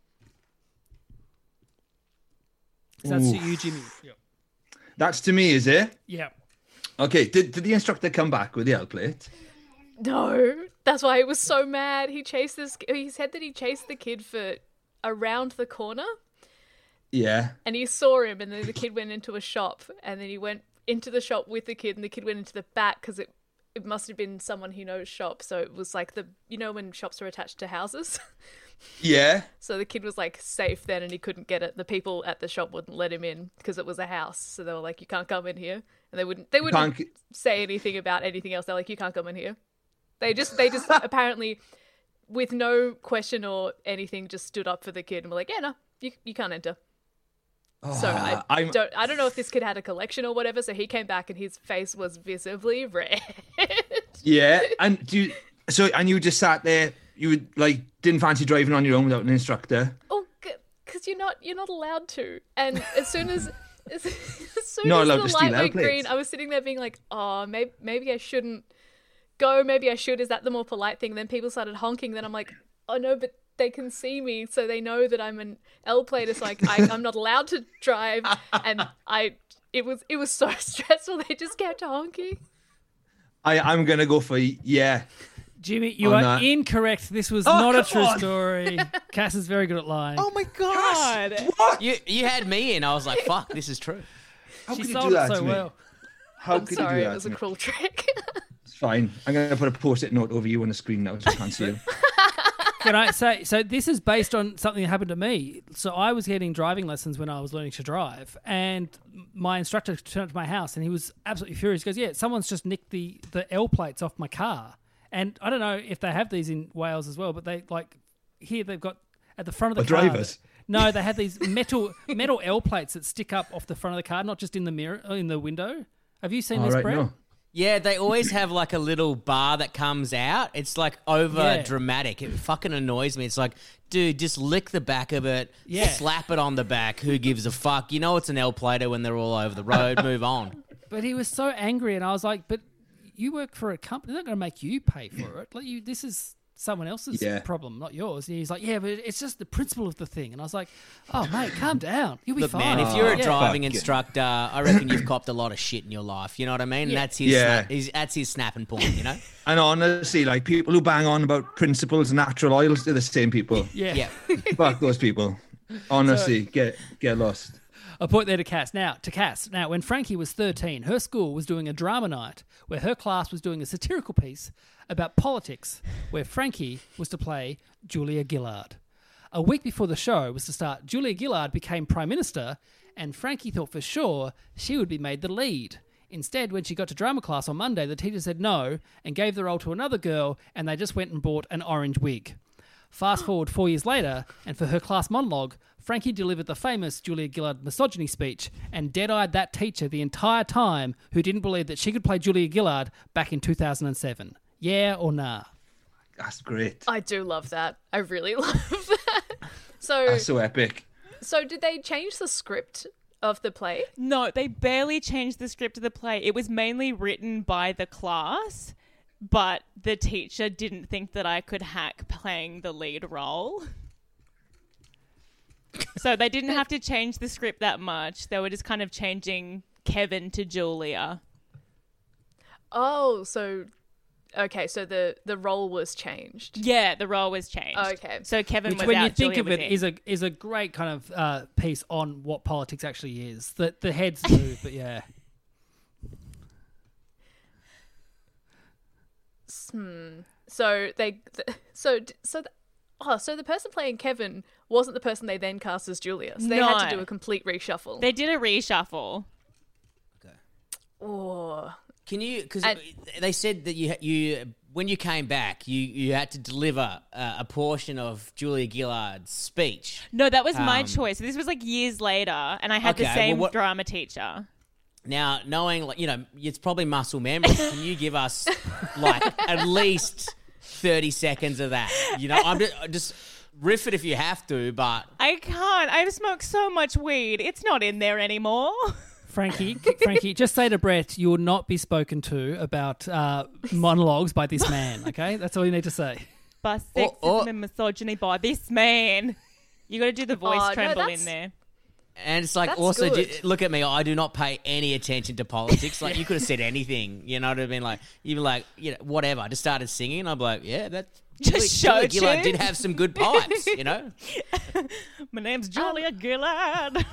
That's to you, Jimmy. Yep. That's to me, is it? Yeah. Okay, did the instructor come back with the L plate? No. That's why he was so mad. He said that he chased the kid for around the corner. Yeah. And he saw him, and then the kid went into a shop, and then he went into the shop with the kid, and the kid went into the back because it must have been someone who knows shop. So it was like when shops are attached to houses? Yeah. So the kid was like safe then, and he couldn't get it. The people at the shop wouldn't let him in because it was a house. So they were like, you can't come in here. And they wouldn't say anything about anything else. They're like, you can't come in here. They just apparently, with no question or anything, just stood up for the kid and were like, yeah, no, you can't enter. So I don't know if this kid had a collection or whatever. So he came back and his face was visibly red. Yeah, and you just sat there. You would didn't fancy driving on your own without an instructor. Oh, because you're not allowed to. And as soon as not as allowed the to steal light went plates. green, I was sitting there being like, oh, maybe I shouldn't go. Maybe I should. Is that the more polite thing? Then people started honking. Then I'm like, oh no, but they can see me, so they know that I'm an L plate. It's like I'm not allowed to drive, and it was so stressful. They just kept honking. I'm gonna go for yeah. Jimmy, you are incorrect. This was not a true story. Cass is very good at lying. Oh my god! Cass, what? You had me in. I was like, fuck, this is true. How she could sold you do it that so to me? well. How I'm could sorry, you do that? it was a cruel trick. fine. I'm going to put a post-it note over you on the screen now so I can't see you. Can I say, so this is based on something that happened to me. So I was getting driving lessons when I was learning to drive, and my instructor turned up to my house and he was absolutely furious. He goes, yeah, someone's just nicked the L plates off my car. And I don't know if they have these in Wales as well, but they here they've got at the front of the car. Drivers? No, they had these metal L plates that stick up off the front of the car, not just in the mirror, in the window. Have you seen this, right, Brett? no. Yeah, they always have like a little bar that comes out. It's like over dramatic. It fucking annoys me. It's like, dude, just lick the back of it, slap it on the back. Who gives a fuck? You know it's an L-plater when they're all over the road. Move on. But he was so angry, and I was like, but you work for a company. They're not going to make you pay for it. Like this is someone else's problem, not yours. And he's like, yeah, but it's just the principle of the thing. And I was like, oh, mate, calm down. You'll be Look, fine. man, if you're a driving instructor, I reckon you've copped a lot of shit in your life. You know what I mean? Yeah. That's his snapping point, you know? And honestly, like, people who bang on about principles and natural oils, they're the same people. Yeah. Fuck those people. Honestly, get lost. A point there to Cass. Now, when Frankie was 13, her school was doing a drama night where her class was doing a satirical piece about politics where Frankie was to play Julia Gillard. A week before the show was to start, Julia Gillard became Prime Minister, and Frankie thought for sure she would be made the lead. Instead, when she got to drama class on Monday, the teacher said no and gave the role to another girl, and they just went and bought an orange wig. Fast forward 4 years later, and for her class monologue, Frankie delivered the famous Julia Gillard misogyny speech and dead-eyed that teacher the entire time who didn't believe that she could play Julia Gillard back in 2007. Yeah or nah? That's great. I do love that. I really love that. That's so epic. So did they change the script of the play? No, they barely changed the script of the play. It was mainly written by the class, but the teacher didn't think that I could hack playing the lead role. So they didn't have to change the script that much. They were just kind of changing Kevin to Julia. Oh, so... Okay, so the role was changed. Yeah, the role was changed. Okay. So Kevin Which, was when out, you think Julia of was it, in. is a great kind of piece on what politics actually is. The heads move, but yeah. So the person playing Kevin wasn't the person they then cast as Julia. So they had to do a complete reshuffle. They did a reshuffle. Okay. Oh. Can you? Because they said that you when you came back, you had to deliver a portion of Julia Gillard's speech. No, that was my choice. This was like years later, and I had the same drama teacher. Now, knowing, like, you know, it's probably muscle memory. Can you give us like at least 30 seconds of that? You know, I'm just riff it if you have to, but I can't. I've smoked so much weed; it's not in there anymore. Frankie, just say to Brett, you will not be spoken to about monologues by this man, okay? That's all you need to say. By sexism and misogyny by this man. You got to do the voice tremble in there. And it's like, also, look at me, I do not pay any attention to politics. Like, you could have said anything, you know what I mean? Like, you'd be like, you know, whatever. I just started singing, and I'm like, yeah, that... Just Julia Gillard did have some good pipes, you know? My name's Julia Gillard.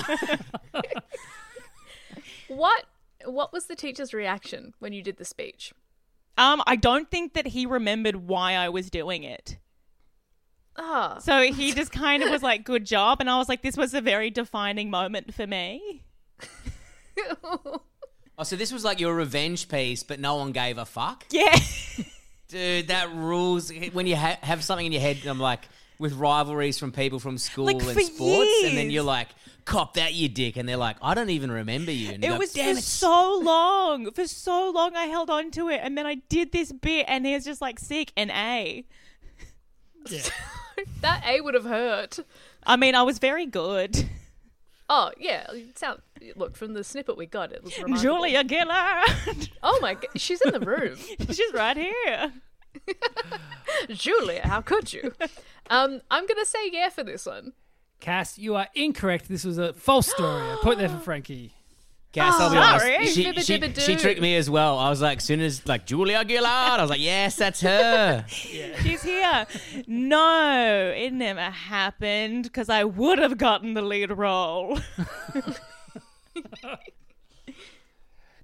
What was the teacher's reaction when you did the speech? I don't think that he remembered why I was doing it. Oh. So he just kind of was like, good job. And I was like, this was a very defining moment for me. Oh, so this was like your revenge piece, but no one gave a fuck? Yeah. Dude, that rules. When you have something in your head, I'm like, with rivalries from people from school like, and for sports, years. And then you're like, cop that, you dick. And they're like, I don't even remember you. And it was for so long. For so long I held on to it. And then I did this bit and he was just like, sick, an A. Yeah. That A would have hurt. I mean, I was very good. Oh, yeah. Look, from the snippet we got, it was remarkable. Julia Gillard. Oh, my God. She's in the room. She's right here. Julia, how could you? I'm going to say yeah for this one. Cass, you are incorrect. This was a false story. A point there for Frankie. Cass, I'll be honest. Sorry. She tricked me as well. I was like, as soon as, like, Julia Gillard, I was like, yes, that's her. Yeah. She's here. No, it never happened because I would have gotten the lead role.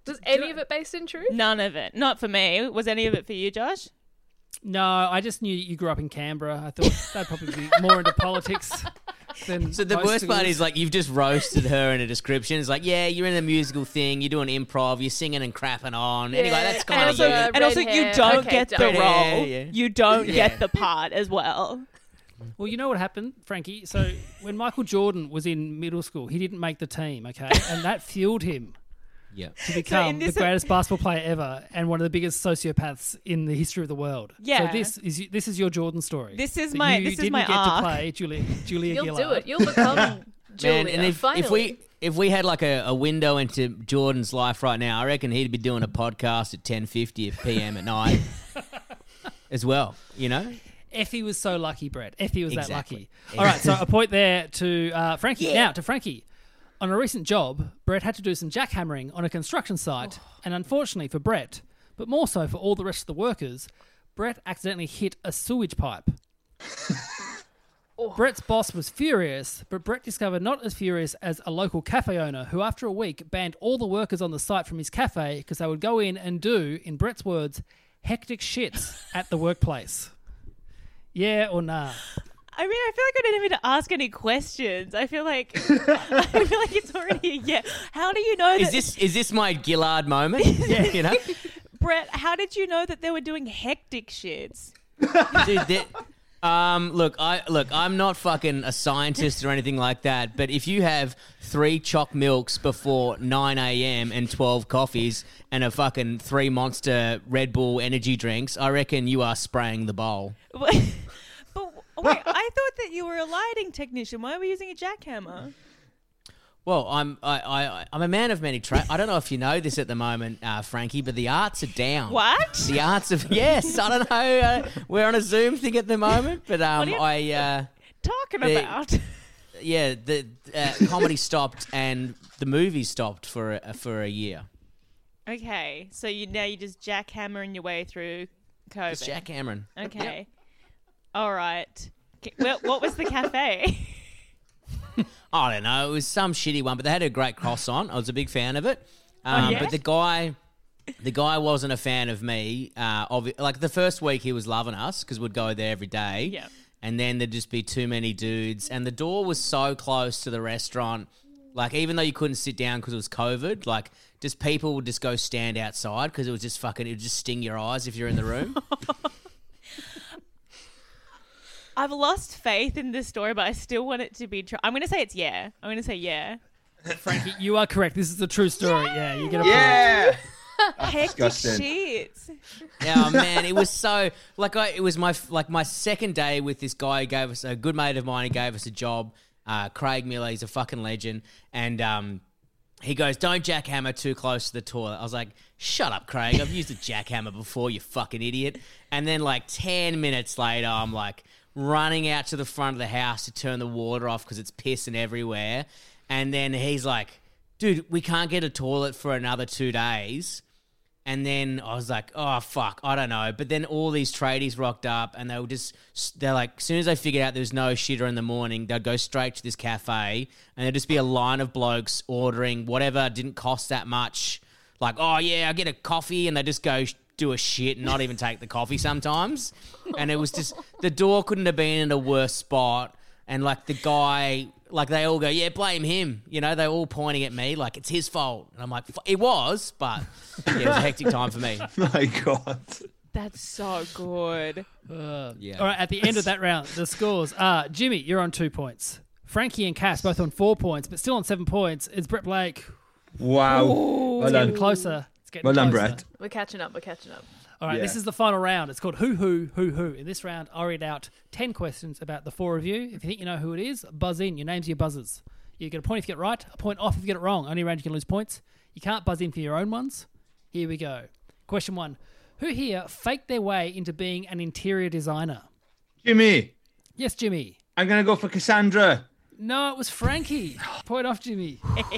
Was any of it based in truth? None of it. Not for me. Was any of it for you, Josh? No, I just knew you grew up in Canberra. I thought they'd probably be more into politics than So the most worst part schools. is like you've just roasted her in a description. It's like, yeah, you're in a musical thing, you're doing improv, you're singing and crapping on. Anyway, that's kind of you. And also, you don't get the Red role. hair, yeah. You don't get the part as well. Well, you know what happened, Frankie? So when Michael Jordan was in middle school, he didn't make the team, okay? And that fueled him Yeah. to become the greatest basketball player ever and one of the biggest sociopaths in the history of the world. Yeah. So this is your Jordan story. This is That my you this is didn't my get arc. to play Julia You'll Gillard. do it. You'll become Julia. Man, and finally. if we had like a window into Jordan's life right now, I reckon he'd be doing a podcast at 10:50 p.m. at night as well, you know? Effie was so lucky, Brett. Effie was Exactly. that lucky. All right, so a point there to Frankie. Now, to Frankie. On a recent job, Brett had to do some jackhammering on a construction site. And unfortunately for Brett, but more so for all the rest of the workers, Brett accidentally hit a sewage pipe. Brett's boss was furious, but Brett discovered not as furious as a local cafe owner who, after a week, banned all the workers on the site from his cafe because they would go in and do, in Brett's words, hectic shits at the workplace. Yeah or nah? I mean, I feel like I don't even need to ask any questions. I feel like it's already a yeah. How do you know that? Is this my Gillard moment? Yeah, you know? Brett, how did you know that they were doing hectic shits? Dude, look, I'm not fucking a scientist or anything like that, but if you have 3 choc milks before 9 a.m. and 12 coffees and a fucking 3 Monster Red Bull energy drinks, I reckon you are spraying the bowl. But wait, I thought that you were a lighting technician. Why were you using a jackhammer? Well, I'm a man of many trades. I don't know if you know this at the moment, Frankie, but the arts are down. What? The arts of yes. I don't know. We're on a Zoom thing at the moment, but talking about? Yeah, the comedy stopped and the movie stopped for a year. Okay, so you're just jackhammering your way through COVID. Just jackhammering. Okay. All right. Well, what was the cafe? I don't know. It was some shitty one, but they had a great croissant. I was a big fan of it. Yeah? But the guy wasn't a fan of me. Like the first week, he was loving us because we'd go there every day. Yeah. And then there'd just be too many dudes, and the door was so close to the restaurant. Like even though you couldn't sit down because it was COVID, like just people would just go stand outside because it was just fucking. It would just sting your eyes if you're in the room. I've lost faith in this story, but I still want it to be true. I'm going to say it's yeah. I'm going to say yeah. Frankie, you are correct. This is a true story. Yeah, you get a point. Yeah. Hectic shit. Oh man, it was so it was my second day with this guy who gave us a good mate of mine. He gave us a job. Craig Miller, he's a fucking legend, and he goes, "Don't jackhammer too close to the toilet." I was like, "Shut up, Craig! I've used a jackhammer before, you fucking idiot." And then 10 minutes later, I'm like running out to the front of the house to turn the water off because it's pissing everywhere. And then he's like, "Dude, we can't get a toilet for another 2 days." And then I was like, "Oh, fuck, I don't know." But then all these tradies rocked up and they're like, as soon as they figured out there was no shitter in the morning, they'd go straight to this cafe and there'd just be a line of blokes ordering whatever didn't cost that much. Like, "Oh, yeah, I get a coffee," and they just go do a shit and not even take the coffee sometimes. And it was just, the door couldn't have been in a worse spot. And the guy, they all go, "Yeah, blame him." You know, they're all pointing at me like it's his fault. And I'm like, it was, but yeah, it was a hectic time for me. My God. That's so good. Yeah. All right, at the end of that round, the scores are Jimmy, you're on 2 points. Frankie and Cass both on 4 points, but still on 7 points. It's Brett Blake. Wow. It's getting closer. It's getting Well done, closer. Brett. We're catching up. All right, This is the final round. It's called Who. In this round, I'll read out 10 questions about the 4 of you. If you think you know who it is, buzz in. Your names are your buzzers. You get a point if you get it right, a point off if you get it wrong. Only round you can lose points. You can't buzz in for your own ones. Here we go. Question 1. Who here faked their way into being an interior designer? Jimmy. Yes, Jimmy. I'm going to go for Cassandra. No, it was Frankie. Point off, Jimmy.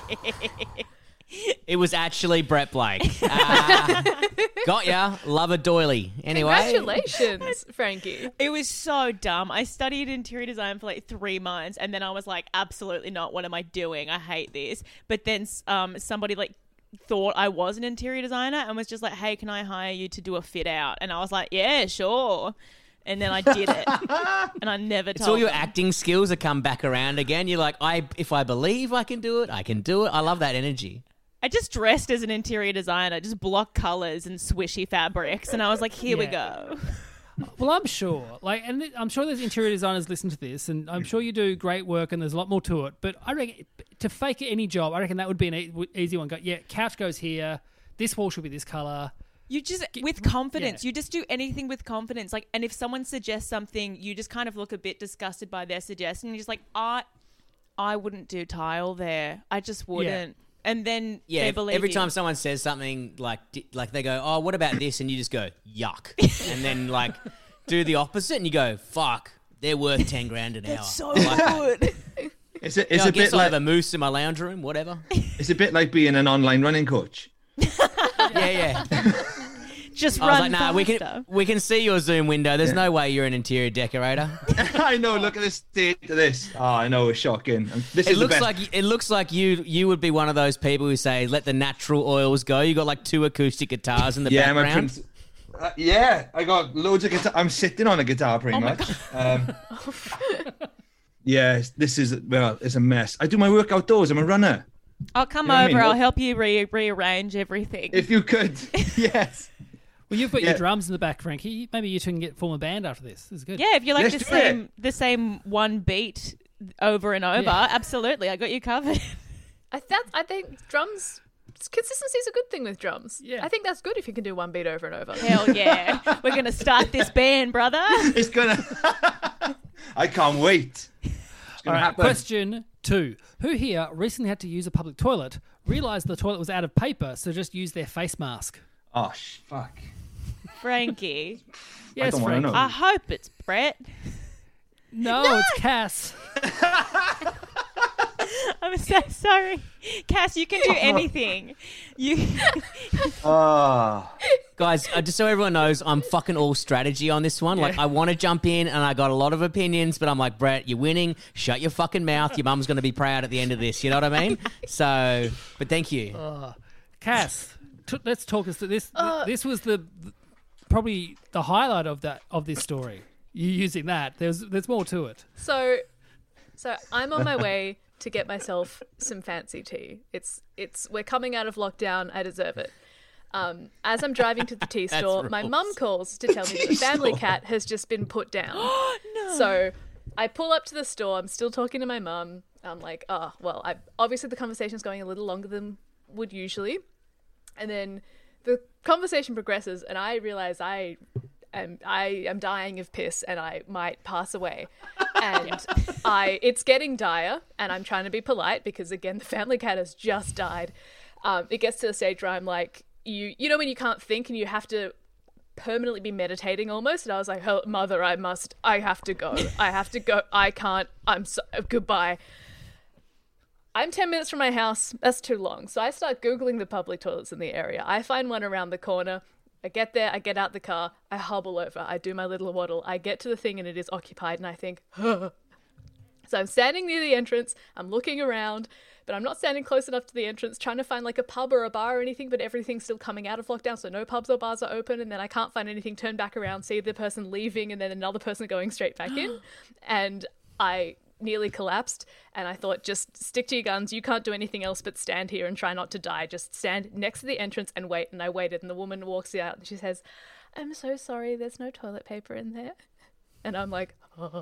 It was actually Brett Blake. Got ya. Love a doily. Anyway. Congratulations, Frankie. It was so dumb. I studied interior design for 3 months, and then I was like, absolutely not. What am I doing? I hate this. But then somebody thought I was an interior designer and was just like, hey, can I hire you to do a fit out? And I was like, yeah, sure. And then I did it. And I never told It's all your them. acting skills that come back around again. You're like, if I believe I can do it, I can do it. I love that energy. I just dressed as an interior designer, just block colours and swishy fabrics. And I was like, here we go. Well, I'm sure, and I'm sure there's interior designers listen to this, and I'm sure you do great work, and there's a lot more to it. But I reckon to fake any job, I reckon that would be an easy one. Go, yeah, couch goes here. This wall should be this color. You just with confidence. Yeah. You just do anything with confidence. And if someone suggests something, you just kind of look a bit disgusted by their suggestion. You're just like, I wouldn't do tile there. I just wouldn't. Yeah. And then they believe every you. time someone says something like they go, oh, what about this? And you just go, yuck. And then do the opposite and you go, fuck, they're worth 10 grand an hour. That's so good. It's a I bit guess I'll like have a moose in my lounge room, whatever. It's a bit like being an online running coach. Yeah. Just I run was like, faster. we can see your Zoom window. There's no way you're an interior decorator. I know. Look at the state of this. Oh, I know. It's shocking. And this is the best. It looks like you would be one of those people who say, let the natural oils go. You got 2 acoustic guitars in the background. I got loads of guitar. I'm sitting on a guitar pretty much. Yeah, this is, it's a mess. I do my work outdoors. I'm a runner. I'll come over. I'll help you rearrange everything. If you could. Yes. Well, you've got your drums in the back, Frankie. Maybe you two can form a band after this. This is good. Yeah, if you like the same one beat over and over, absolutely. I got you covered. I think drums, consistency is a good thing with drums. Yeah. I think that's good if you can do one beat over and over. Hell yeah. We're going to start this band, brother. It's going to... I can't wait. All right, question 2. Who here recently had to use a public toilet, realised the toilet was out of paper, so just used their face mask? Oh, fuck. Frankie. Yes, I don't Frankie. want to know. I hope it's Brett. No, it's Cass. I'm so sorry. Cass, you can do anything. Guys, just so everyone knows, I'm fucking all strategy on this one. I want to jump in and I got a lot of opinions, but I'm like, Brett, you're winning. Shut your fucking mouth. Your mum's going to be proud at the end of this. You know what I mean? So, but thank you. Cass, let's talk us through this. This was probably the highlight of this story. You using that. There's more to it. So I'm on my way to get myself some fancy tea. We're coming out of lockdown. I deserve it. As I'm driving to the tea store, my mum calls to tell me that the family cat has just been put down. No. So I pull up to the store. I'm still talking to my mum. I'm like, obviously the conversation's going a little longer than would usually. And then the conversation progresses and I realize I am dying of piss and I might pass away. And it's getting dire and I'm trying to be polite because, again, the family cat has just died. It gets to the stage where I'm like, you know when you can't think and you have to permanently be meditating almost? And I was like, oh, mother, I have to go. I can't. Goodbye. I'm 10 minutes from my house. That's too long. So I start Googling the public toilets in the area. I find one around the corner. I get there, I get out the car, I hobble over, I do my little waddle, I get to the thing and it is occupied and I think, huh. So I'm standing near the entrance, I'm looking around, but I'm not standing close enough to the entrance, trying to find a pub or a bar or anything, but everything's still coming out of lockdown, so no pubs or bars are open, and then I can't find anything, turn back around, see the person leaving and then another person going straight back in, and I nearly collapsed, and I thought, just stick to your guns, you can't do anything else but stand here and try not to die, just stand next to the entrance and wait. And I waited, and the woman walks out and she says, I'm so sorry, there's no toilet paper in there. And I'm like,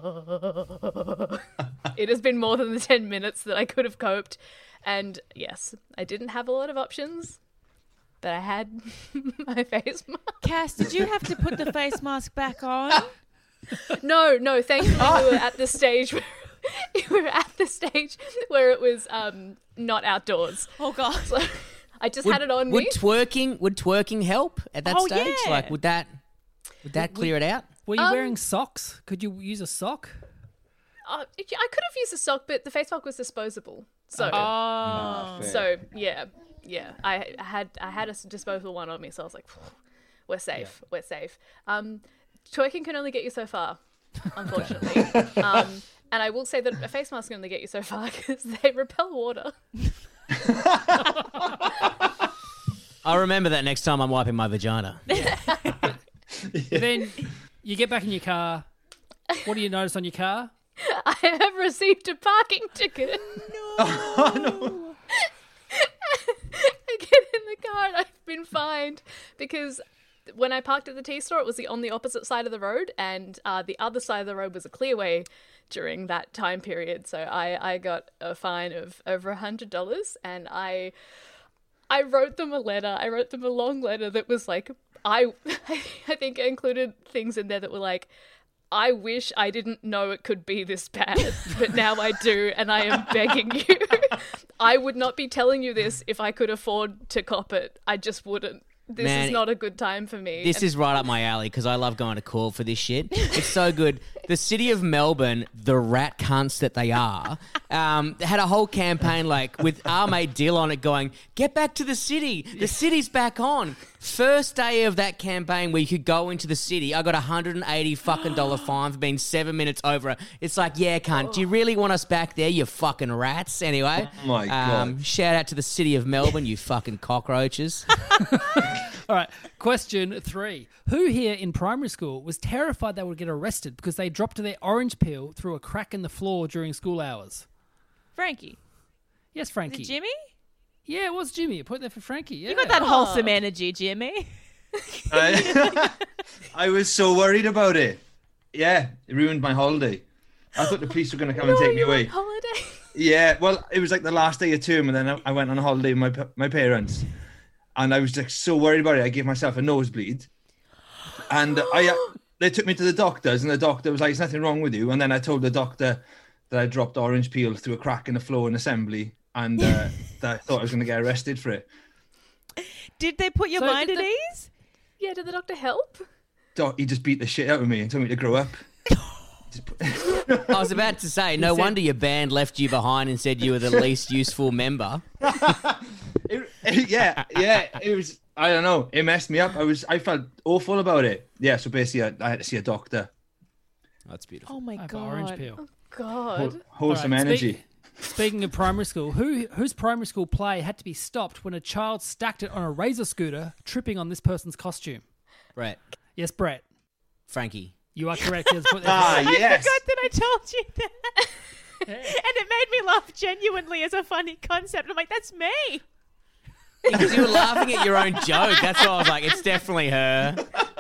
oh. It has been more than the 10 minutes that I could have coped, and yes, I didn't have a lot of options, but I had my face mask. Cass, did you have to put the face mask back on? No, thankfully we were at the stage where it was not outdoors. Oh god! So I just had it on me. Would twerking help at that stage? Yeah. Would that clear it out? Were you wearing socks? Could you use a sock? I could have used a sock, but the face mask was disposable. So yeah. I had a disposable one on me, so I was like, we're safe. Yeah. We're safe. Twerking can only get you so far, unfortunately. And I will say that a face mask can only get you so far because they repel water. I'll remember that next time I'm wiping my vagina. Then you get back in your car. What do you notice on your car? I have received a parking ticket. No. I get in the car and I've been fined because when I parked at the tea store, it was on the opposite side of the road, and the other side of the road was a clearway during that time period. So I got a fine of over $100, and I wrote them a letter. I wrote them a long letter that was like, I think I included things in there that were like, I wish I didn't know it could be this bad, but now I do, and I am begging you. I would not be telling you this if I could afford to cop it. I just wouldn't. This is not a good time for me. This is right up my alley because I love going to court for this shit. It's so good. The city of Melbourne, the rat cunts that they are, had a whole campaign like with our mate Dill on it going, get back to the city. The city's back on. First day of that campaign where you could go into the city, I got $180 fucking fine for being 7 minutes over it. It's like, yeah, cunt, do you really want us back there, you fucking rats? Anyway. Oh my God. Shout out to the city of Melbourne, you fucking cockroaches. All right, question 3. Who here in primary school was terrified they would get arrested because they dropped their orange peel through a crack in the floor during school hours? Frankie. Yes, Frankie. Is it Jimmy? Yeah, it was Jimmy. I put there for Frankie. Yeah. You got that wholesome energy, Jimmy. I was so worried about it. Yeah, it ruined my holiday. I thought the police were going to come and take me away. Holiday? Yeah, well, it was like the last day of term, and then I went on a holiday with my parents. And I was like so worried about it, I gave myself a nosebleed. And they took me to the doctors, and the doctor was like, "There's nothing wrong with you." And then I told the doctor that I dropped orange peel through a crack in the floor in assembly, and that I thought I was going to get arrested for it. Did they put your mind at ease? Yeah, did the doctor help? He just beat the shit out of me and told me to grow up. I was about to say, no wonder your band left you behind and said you were the least useful member. Yeah, it was. I don't know. It messed me up. I felt awful about it. Yeah, so basically, I had to see a doctor. That's beautiful. Oh my God. Orange peel. Oh God. Wholesome energy. Speaking of primary school, whose primary school play had to be stopped when a child stacked it on a razor scooter, tripping on this person's costume? Brett. Yes, Brett. Frankie. You are correct. Yes. I forgot that I told you that. And it made me laugh genuinely as a funny concept. I'm like, that's me. Because you were laughing at your own joke. That's why I was like, it's definitely her.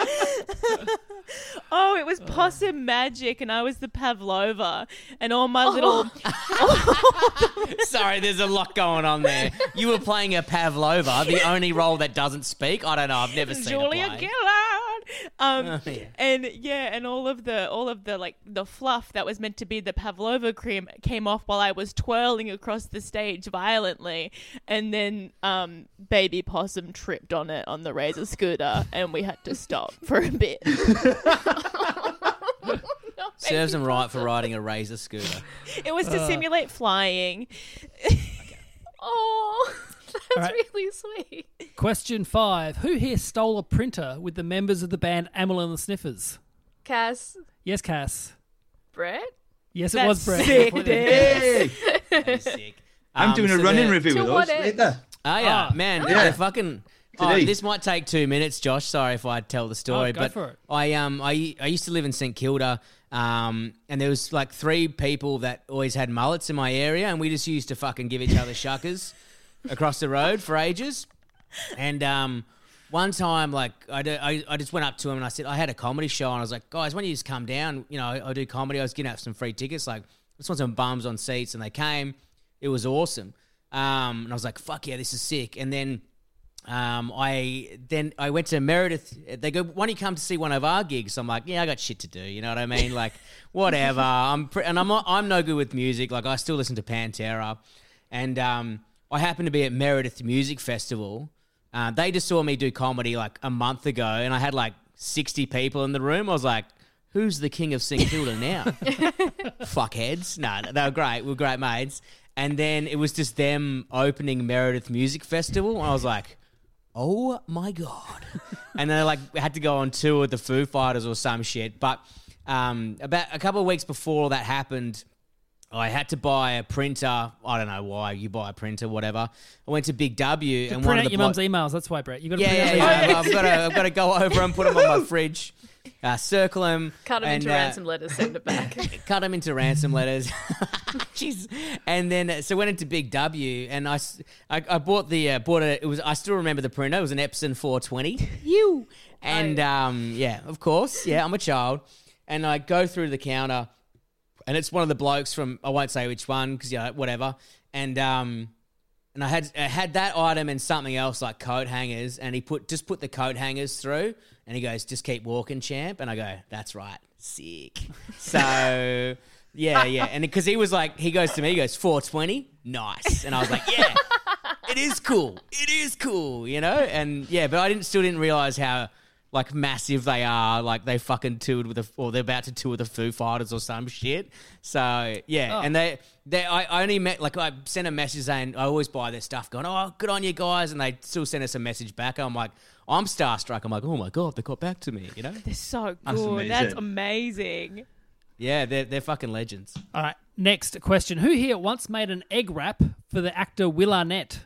Oh, it was Possum Magic, and I was the Pavlova, and all my little... Sorry, there's a lot going on there. You were playing a Pavlova, the only role that doesn't speak. I don't know. I've never seen Julia her play. Gillard. And all of the like the fluff that was meant to be the Pavlova cream came off while I was twirling across the stage violently, and then baby Possum tripped on it on the razor scooter, and we had to stop for a bit. Serves him right for riding a razor scooter. It was to simulate flying. Oh, that's really sweet. Question 5. Who here stole a printer with the members of the band Amyl and the Sniffers? Cass. Yes, Cass. Brett? Yes, it was Brett. Sick, dude. Hey! That is sick. I'm doing a running review of those later. Oh, yeah. Man, yeah. they're fucking... Today. This might take 2 minutes, Josh. Sorry if I tell the story. Go but for it. I used to live in St Kilda, and there was like 3 people that always had mullets in my area, and we just used to fucking give each other shuckers across the road for ages. And one time, like, I just went up to him and I said, I had a comedy show, and I was like, guys, why don't you just come down? You know, I do comedy. I was giving out some free tickets. Like, I just want some bums on seats, and they came. It was awesome. And I was like, fuck yeah, this is sick. And then I went to Meredith. They go, why don't you come to see one of our gigs? I'm like, yeah, I got shit to do. You know what I mean? Like, whatever. I'm no good with music. Like, I still listen to Pantera, and I happened to be at Meredith Music Festival. They just saw me do comedy like a month ago, and I had like 60 people in the room. I was like, who's the king of St Kilda now? Fuckheads. No, they were great. We were great mates. And then it was just them opening Meredith Music Festival, and I was like, oh my God. And then I had to go on tour with the Foo Fighters or some shit. But about a couple of weeks before that happened, I had to buy a printer. I don't know why you buy a printer, whatever. I went to Big W and print out your mum's emails. That's why, Brett. You got to print out I've got to go over and put them on my fridge, circle them, cut them into ransom letters, send it back. Cut them into ransom letters. Jeez. And then so went into Big W and I bought it was I still remember the printer. It was an Epson 420. And of course, I'm a child, and I go through the counter. And it's one of the blokes from, I won't say which one because whatever. And I had that item and something else like coat hangers, and he put the coat hangers through, and he goes, "Just keep walking, champ." And I go, "That's right, sick." So and because he was like, he goes to me, he goes, "420, nice," and I was like, "Yeah, it is cool, and but I still didn't realize how. Like massive they are, like they fucking toured or they're about to tour with the Foo Fighters or some shit. So and I only met I sent a message saying I always buy their stuff, going, "Oh, good on you guys," and they still send us a message back. I'm like, I'm starstruck. I'm like, oh my god, they got back to me. They're so good. That's amazing. Yeah, they're fucking legends. All right, next question: who here once made an egg wrap for the actor Will Arnett?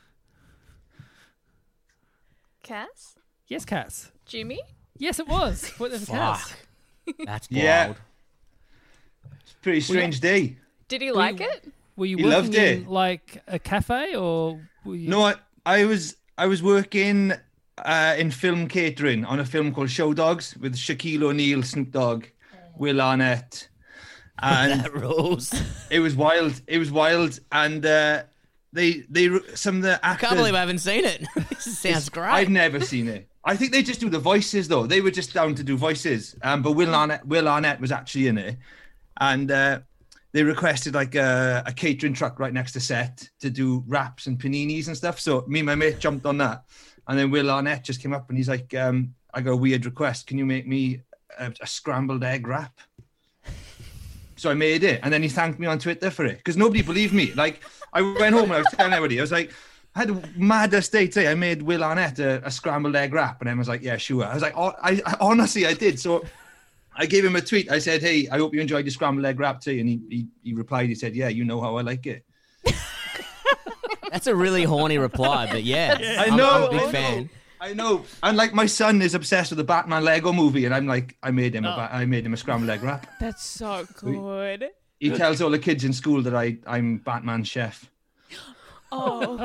Cass? Yes, Cass. Jimmy? Yes, it was. Fuck. That's wild. Yeah. It's a pretty strange day. Did he like it? Were you working in like a cafe or were you... No, I was working in film catering on a film called Show Dogs with Shaquille O'Neal, Snoop Dogg, Will Arnett. And that rules. It was wild. And they some of the actors... I can't believe I haven't seen it. This sounds great. I've never seen it. I think they just do the voices though. They were just down to do voices. But Will Arnett was actually in it, and they requested like a catering truck right next to set to do wraps and paninis and stuff. So me and my mate jumped on that, and then Will Arnett just came up and he's like, "I got a weird request. Can you make me a scrambled egg wrap?" So I made it, and then he thanked me on Twitter for it because nobody believed me. Like I went home and I was telling everybody, I was like, I had a maddest day today. I made Will Arnett a scrambled egg wrap, and I was like, "Yeah, sure." I was like, "Oh, I honestly, I did." So I gave him a tweet. I said, "Hey, I hope you enjoyed your scrambled egg wrap tea," and he replied. He said, "Yeah, you know how I like it." That's a really horny reply, but I know. I'm a big I fan. I know. And like my son is obsessed with the Batman Lego movie, and I'm like, I made him a scrambled egg wrap. That's so good. He tells all the kids in school that I'm Batman's chef. Oh.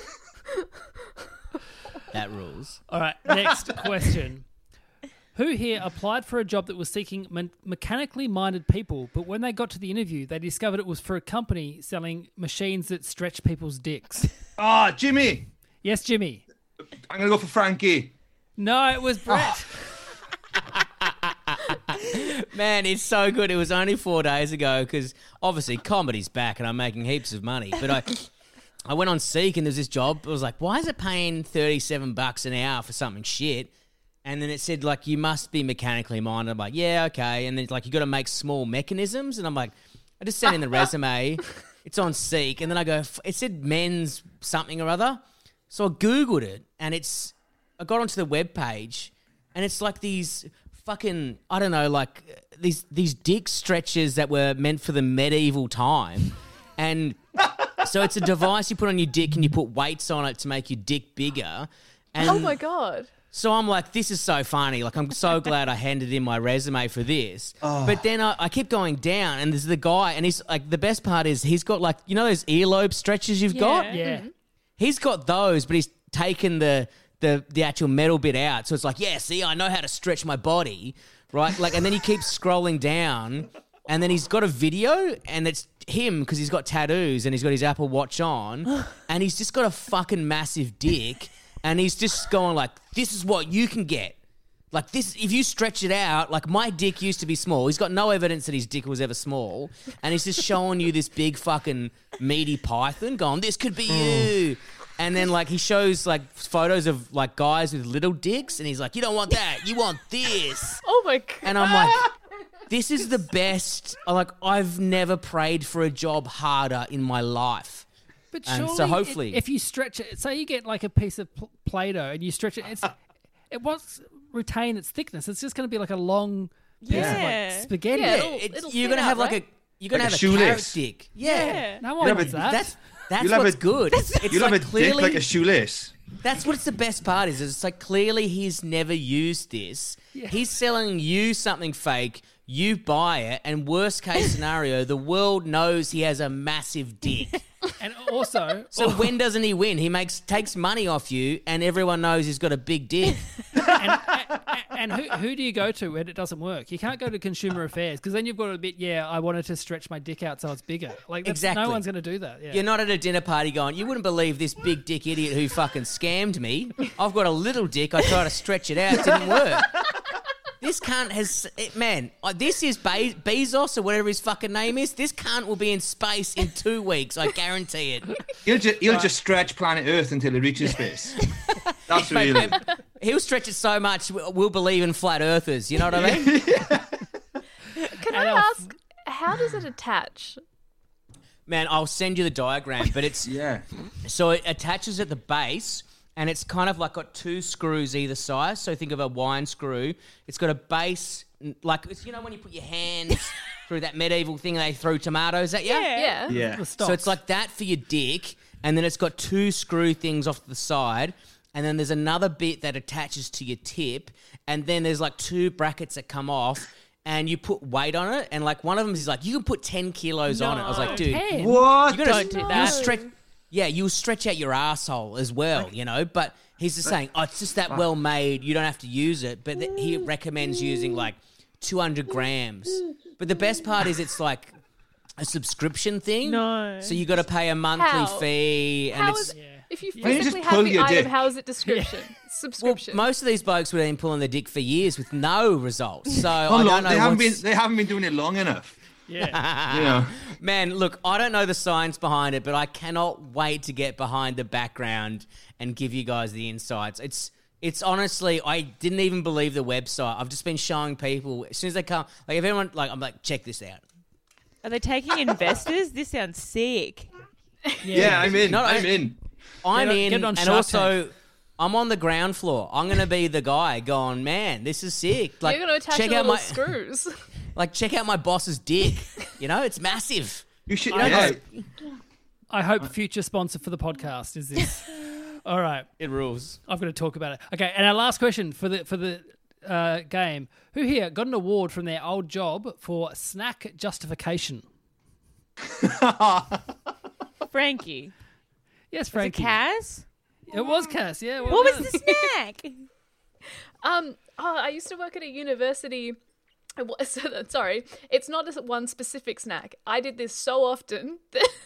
That rules. All right, next question. Who here applied for a job that was seeking mechanically minded people, but when they got to the interview, they discovered it was for a company selling machines that stretch people's dicks? Jimmy. Yes, Jimmy. I'm going to go for Frankie. No, it was Brett. Man, it's so good. It was only 4 days ago because obviously comedy's back and I'm making heaps of money, but I went on Seek and there's this job. I was like, why is it paying $37 an hour for something shit? And then it said, like, you must be mechanically minded. I'm like, yeah, okay. And then it's like, you got to make small mechanisms. And I'm like, I just sent in the resume. It's on Seek. And then I go, it said men's something or other. So I Googled it and I got onto the webpage and it's like these fucking, I don't know, like these dick stretchers that were meant for the medieval time. And so it's a device you put on your dick and you put weights on it to make your dick bigger. And oh my God. So I'm like, this is so funny. Like, I'm so glad I handed in my resume for this. Oh. But then I keep going down and there's the guy and he's like, the best part is he's got like, you know those earlobe stretchers you've got? Yeah. Mm-hmm. He's got those, but he's taken the actual metal bit out. So it's like, yeah, see, I know how to stretch my body, right? Like, and then he keeps scrolling down and then he's got a video and it's him because he's got tattoos and he's got his Apple Watch on and he's just got a fucking massive dick and he's just going like, this is what you can get. Like this, if you stretch it out, like my dick used to be small. He's got no evidence that his dick was ever small. And he's just showing you this big fucking meaty python going, this could be you. And then like he shows like photos of like guys with little dicks and he's like, you don't want that. You want this. Oh my God. And I'm like, this is the best. Like I've never prayed for a job harder in my life. But and surely so hopefully if you stretch it, say you get like a piece of Play-Doh and you stretch it, it won't retain its thickness. It's just going to be like a long piece of like spaghetti. Yeah, you're going to have like You're gonna Like have a a carrot shoelace. dick. Yeah. No one wants that. That's You'll have what's a- good. It's You'll like have a dick clearly like a shoelace. that's what's the best part is it's like clearly he's never used this. He's selling you something fake. You buy it, and worst case scenario, the world knows he has a massive dick. And also, So when doesn't he win? He takes money off you, and everyone knows he's got a big dick. and who do you go to when it doesn't work? You can't go to Consumer Affairs because then you've got a bit. Yeah, I wanted to stretch my dick out so it's bigger. Like Exactly. no one's going to do that. Yeah. You're not at a dinner party going, you wouldn't believe this big dick idiot who fucking scammed me. I've got a little dick. I tried to stretch it out. It didn't work. This cunt has... Man, this is Bezos or whatever his fucking name is. This cunt will be in space in 2 weeks. I guarantee it. He'll just stretch planet Earth until it reaches space. That's really... He'll stretch it so much, we'll believe in flat earthers. You know what I mean? Can I ask, how does it attach? Man, I'll send you the diagram, but it's... Yeah. So it attaches at the base... And it's kind of like got 2 screws either side. So think of a wine screw. It's got a base, like it's, when you put your hands through that medieval thing they throw tomatoes at you? Yeah. Yeah. So it's like that for your dick. And then it's got 2 screw things off the side. And then there's another bit that attaches to your tip. And then there's like 2 brackets that come off. And you put weight on it. And like one of them is like, you can put 10 kilos on it. I was like, dude. 10? What? Don't do that. You'll stretch out your asshole as well, But he's just saying, it's just that well made. You don't have to use it. But he recommends using like 200 grams. But the best part is it's like a subscription thing. No. So you got to pay a monthly How? fee. And How it's, is if you Why don't you physically just have pull the your item? dick? How is it description? well, Subscription. most of these blokes would have been pulling their dick for years with no results. So I How long? don't know They haven't been doing it long enough. Yeah. Man, look, I don't know the science behind it, but I cannot wait to get behind the background and give you guys the insights. It's honestly, I didn't even believe the website. I've just been showing people as soon as they come, like if everyone, like I'm like, check this out. Are they taking investors? This sounds sick. Yeah, I'm in. No, I'm in. I'm Get in, on and Shark also I'm on the ground floor. I'm going to be the guy going, man, this is sick. Like, You're going to attach check your out little my screws. like check out my boss's dick. It's massive. You should. I hope future sponsor for the podcast is this. All right, It rules. I've got to talk about it. Okay, and our last question for the game: who here got an award from their old job for snack justification? Frankie. Yes, Was it Frankie. Kaz? It was Cass. Yeah. well What was done. the snack? I used to work at a university. Sorry, it's not one specific snack. I did this so often.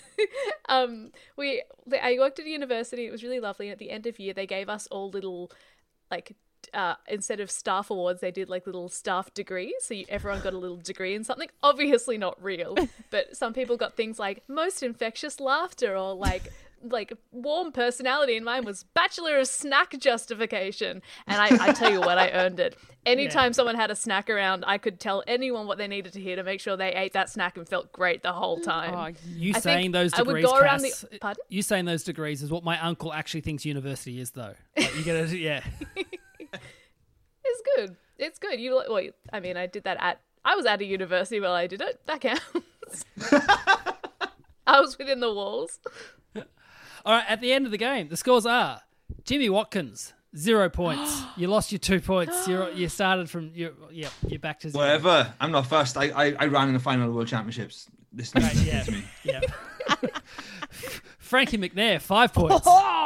I worked at a university. It was really lovely. And at the end of year, they gave us all little, instead of staff awards, they did like little staff degrees. So everyone got a little degree in something. Obviously not real, but some people got things like most infectious laughter or like warm personality, and mine was Bachelor of Snack Justification. And I tell you what, I earned it. Anytime someone had a snack around, I could tell anyone what they needed to hear to make sure they ate that snack and felt great the whole time. You I saying think those I would degrees, go around Cass, Pardon? you saying those degrees is what my uncle actually thinks university is, though. Like, you get it, yeah. It's good. It's good. I did that I was at a university while I did it. That counts. I was within the walls. All right, at the end of the game, the scores are Jimmy Watkins, 0 points. You lost your 2 points. You started from you're back to 0. Whatever. I'm not first. I ran in the final of the World Championships. This Okay, yeah. to me. Yeah. Frankie McNair, 5 points.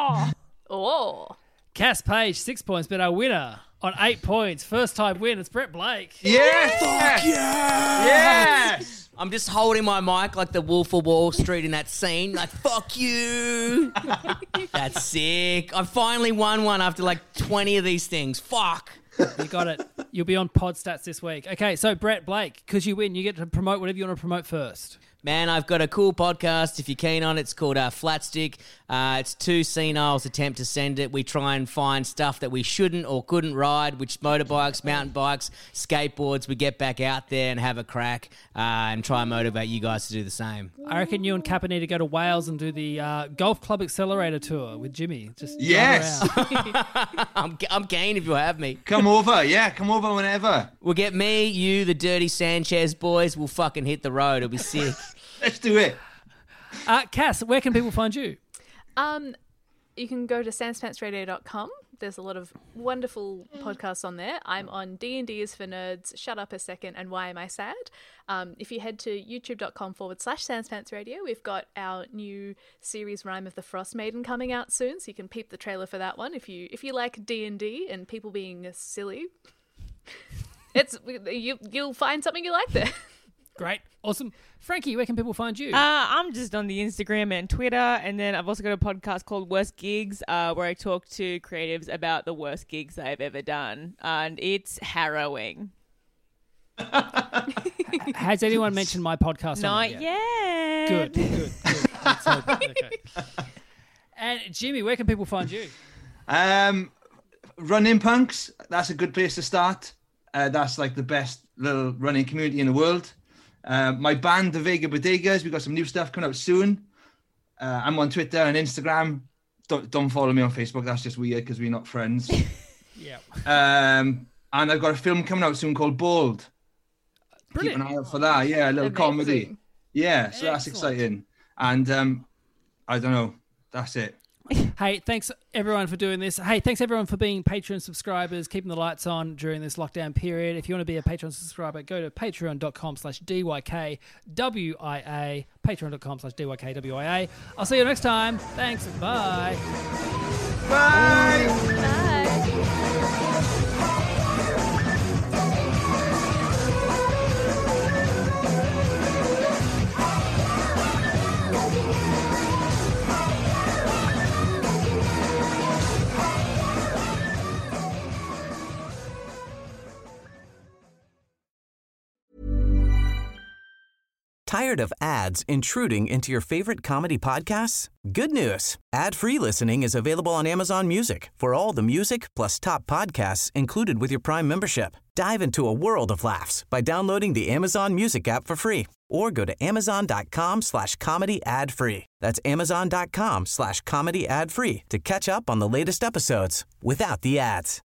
Oh. Cass Page, 6 points, but our winner on 8 points, first time win, it's Brett Blake. Yes. Fuck yeah. Yes. I'm just holding my mic like the Wolf of Wall Street in that scene. Like, fuck you. That's sick. I finally won one after like 20 of these things. Fuck. You got it. You'll be on Pod Stats this week. Okay, so Brett Blake, because you win, you get to promote whatever you want to promote first. Man, I've got a cool podcast. If you're keen on it, it's called Flatstick. It's 2 seniles attempt to send it. We try and find stuff that we shouldn't or couldn't ride, which motorbikes, mountain bikes, skateboards. We get back out there and have a crack and try and motivate you guys to do the same. I reckon you and Kappa need to go to Wales and do the Golf Club Accelerator Tour with Jimmy. Just drive Yes. around. I'm keen if you have me. Come over. Yeah, come over whenever. We'll get me, you, the Dirty Sanchez boys. We'll fucking hit the road. It'll be sick. Let's do it. Cass, where can people find you? You can go to sanspantsradio.com. There's a lot of wonderful podcasts on there. I'm on D&D is for Nerds, Shut Up a Second, and Why Am I Sad? If you head to youtube.com/sanspantsradio, we've got our new series Rime of the Frost Maiden coming out soon, so you can peep the trailer for that one. If you like D&D and people being silly, you'll find something you like there. Great. Awesome. Frankie, where can people find you? I'm just on the Instagram and Twitter, and then I've also got a podcast called Worst Gigs, where I talk to creatives about the worst gigs they've ever done, and it's harrowing. Has anyone mentioned my podcast? Not yet. Good. Let's hope. Okay. And Jimmy, where can people find you? Running Punks. That's a good place to start. That's like the best little running community in the world. My band, the Vega Bodegas, we've got some new stuff coming out soon. I'm on Twitter and Instagram. Don't follow me on Facebook. That's just weird because we're not friends. Yeah. And I've got a film coming out soon called Bold. Brilliant. Keep an eye out for that. Yeah, a little comedy. Yeah, so that's exciting. And I don't know. That's it. Hey, thanks everyone for doing this. Hey, thanks everyone for being Patreon subscribers, keeping the lights on during this lockdown period. If you want to be a Patreon subscriber, go to patreon.com/DYKWIA, patreon.com/DYKWIA. I'll see you next time. Thanks. Bye. Bye. Bye. Tired of ads intruding into your favorite comedy podcasts? Good news. Ad-free listening is available on Amazon Music for all the music plus top podcasts included with your Prime membership. Dive into a world of laughs by downloading the Amazon Music app for free or go to amazon.com/comedy ad-free. That's amazon.com/comedy ad-free to catch up on the latest episodes without the ads.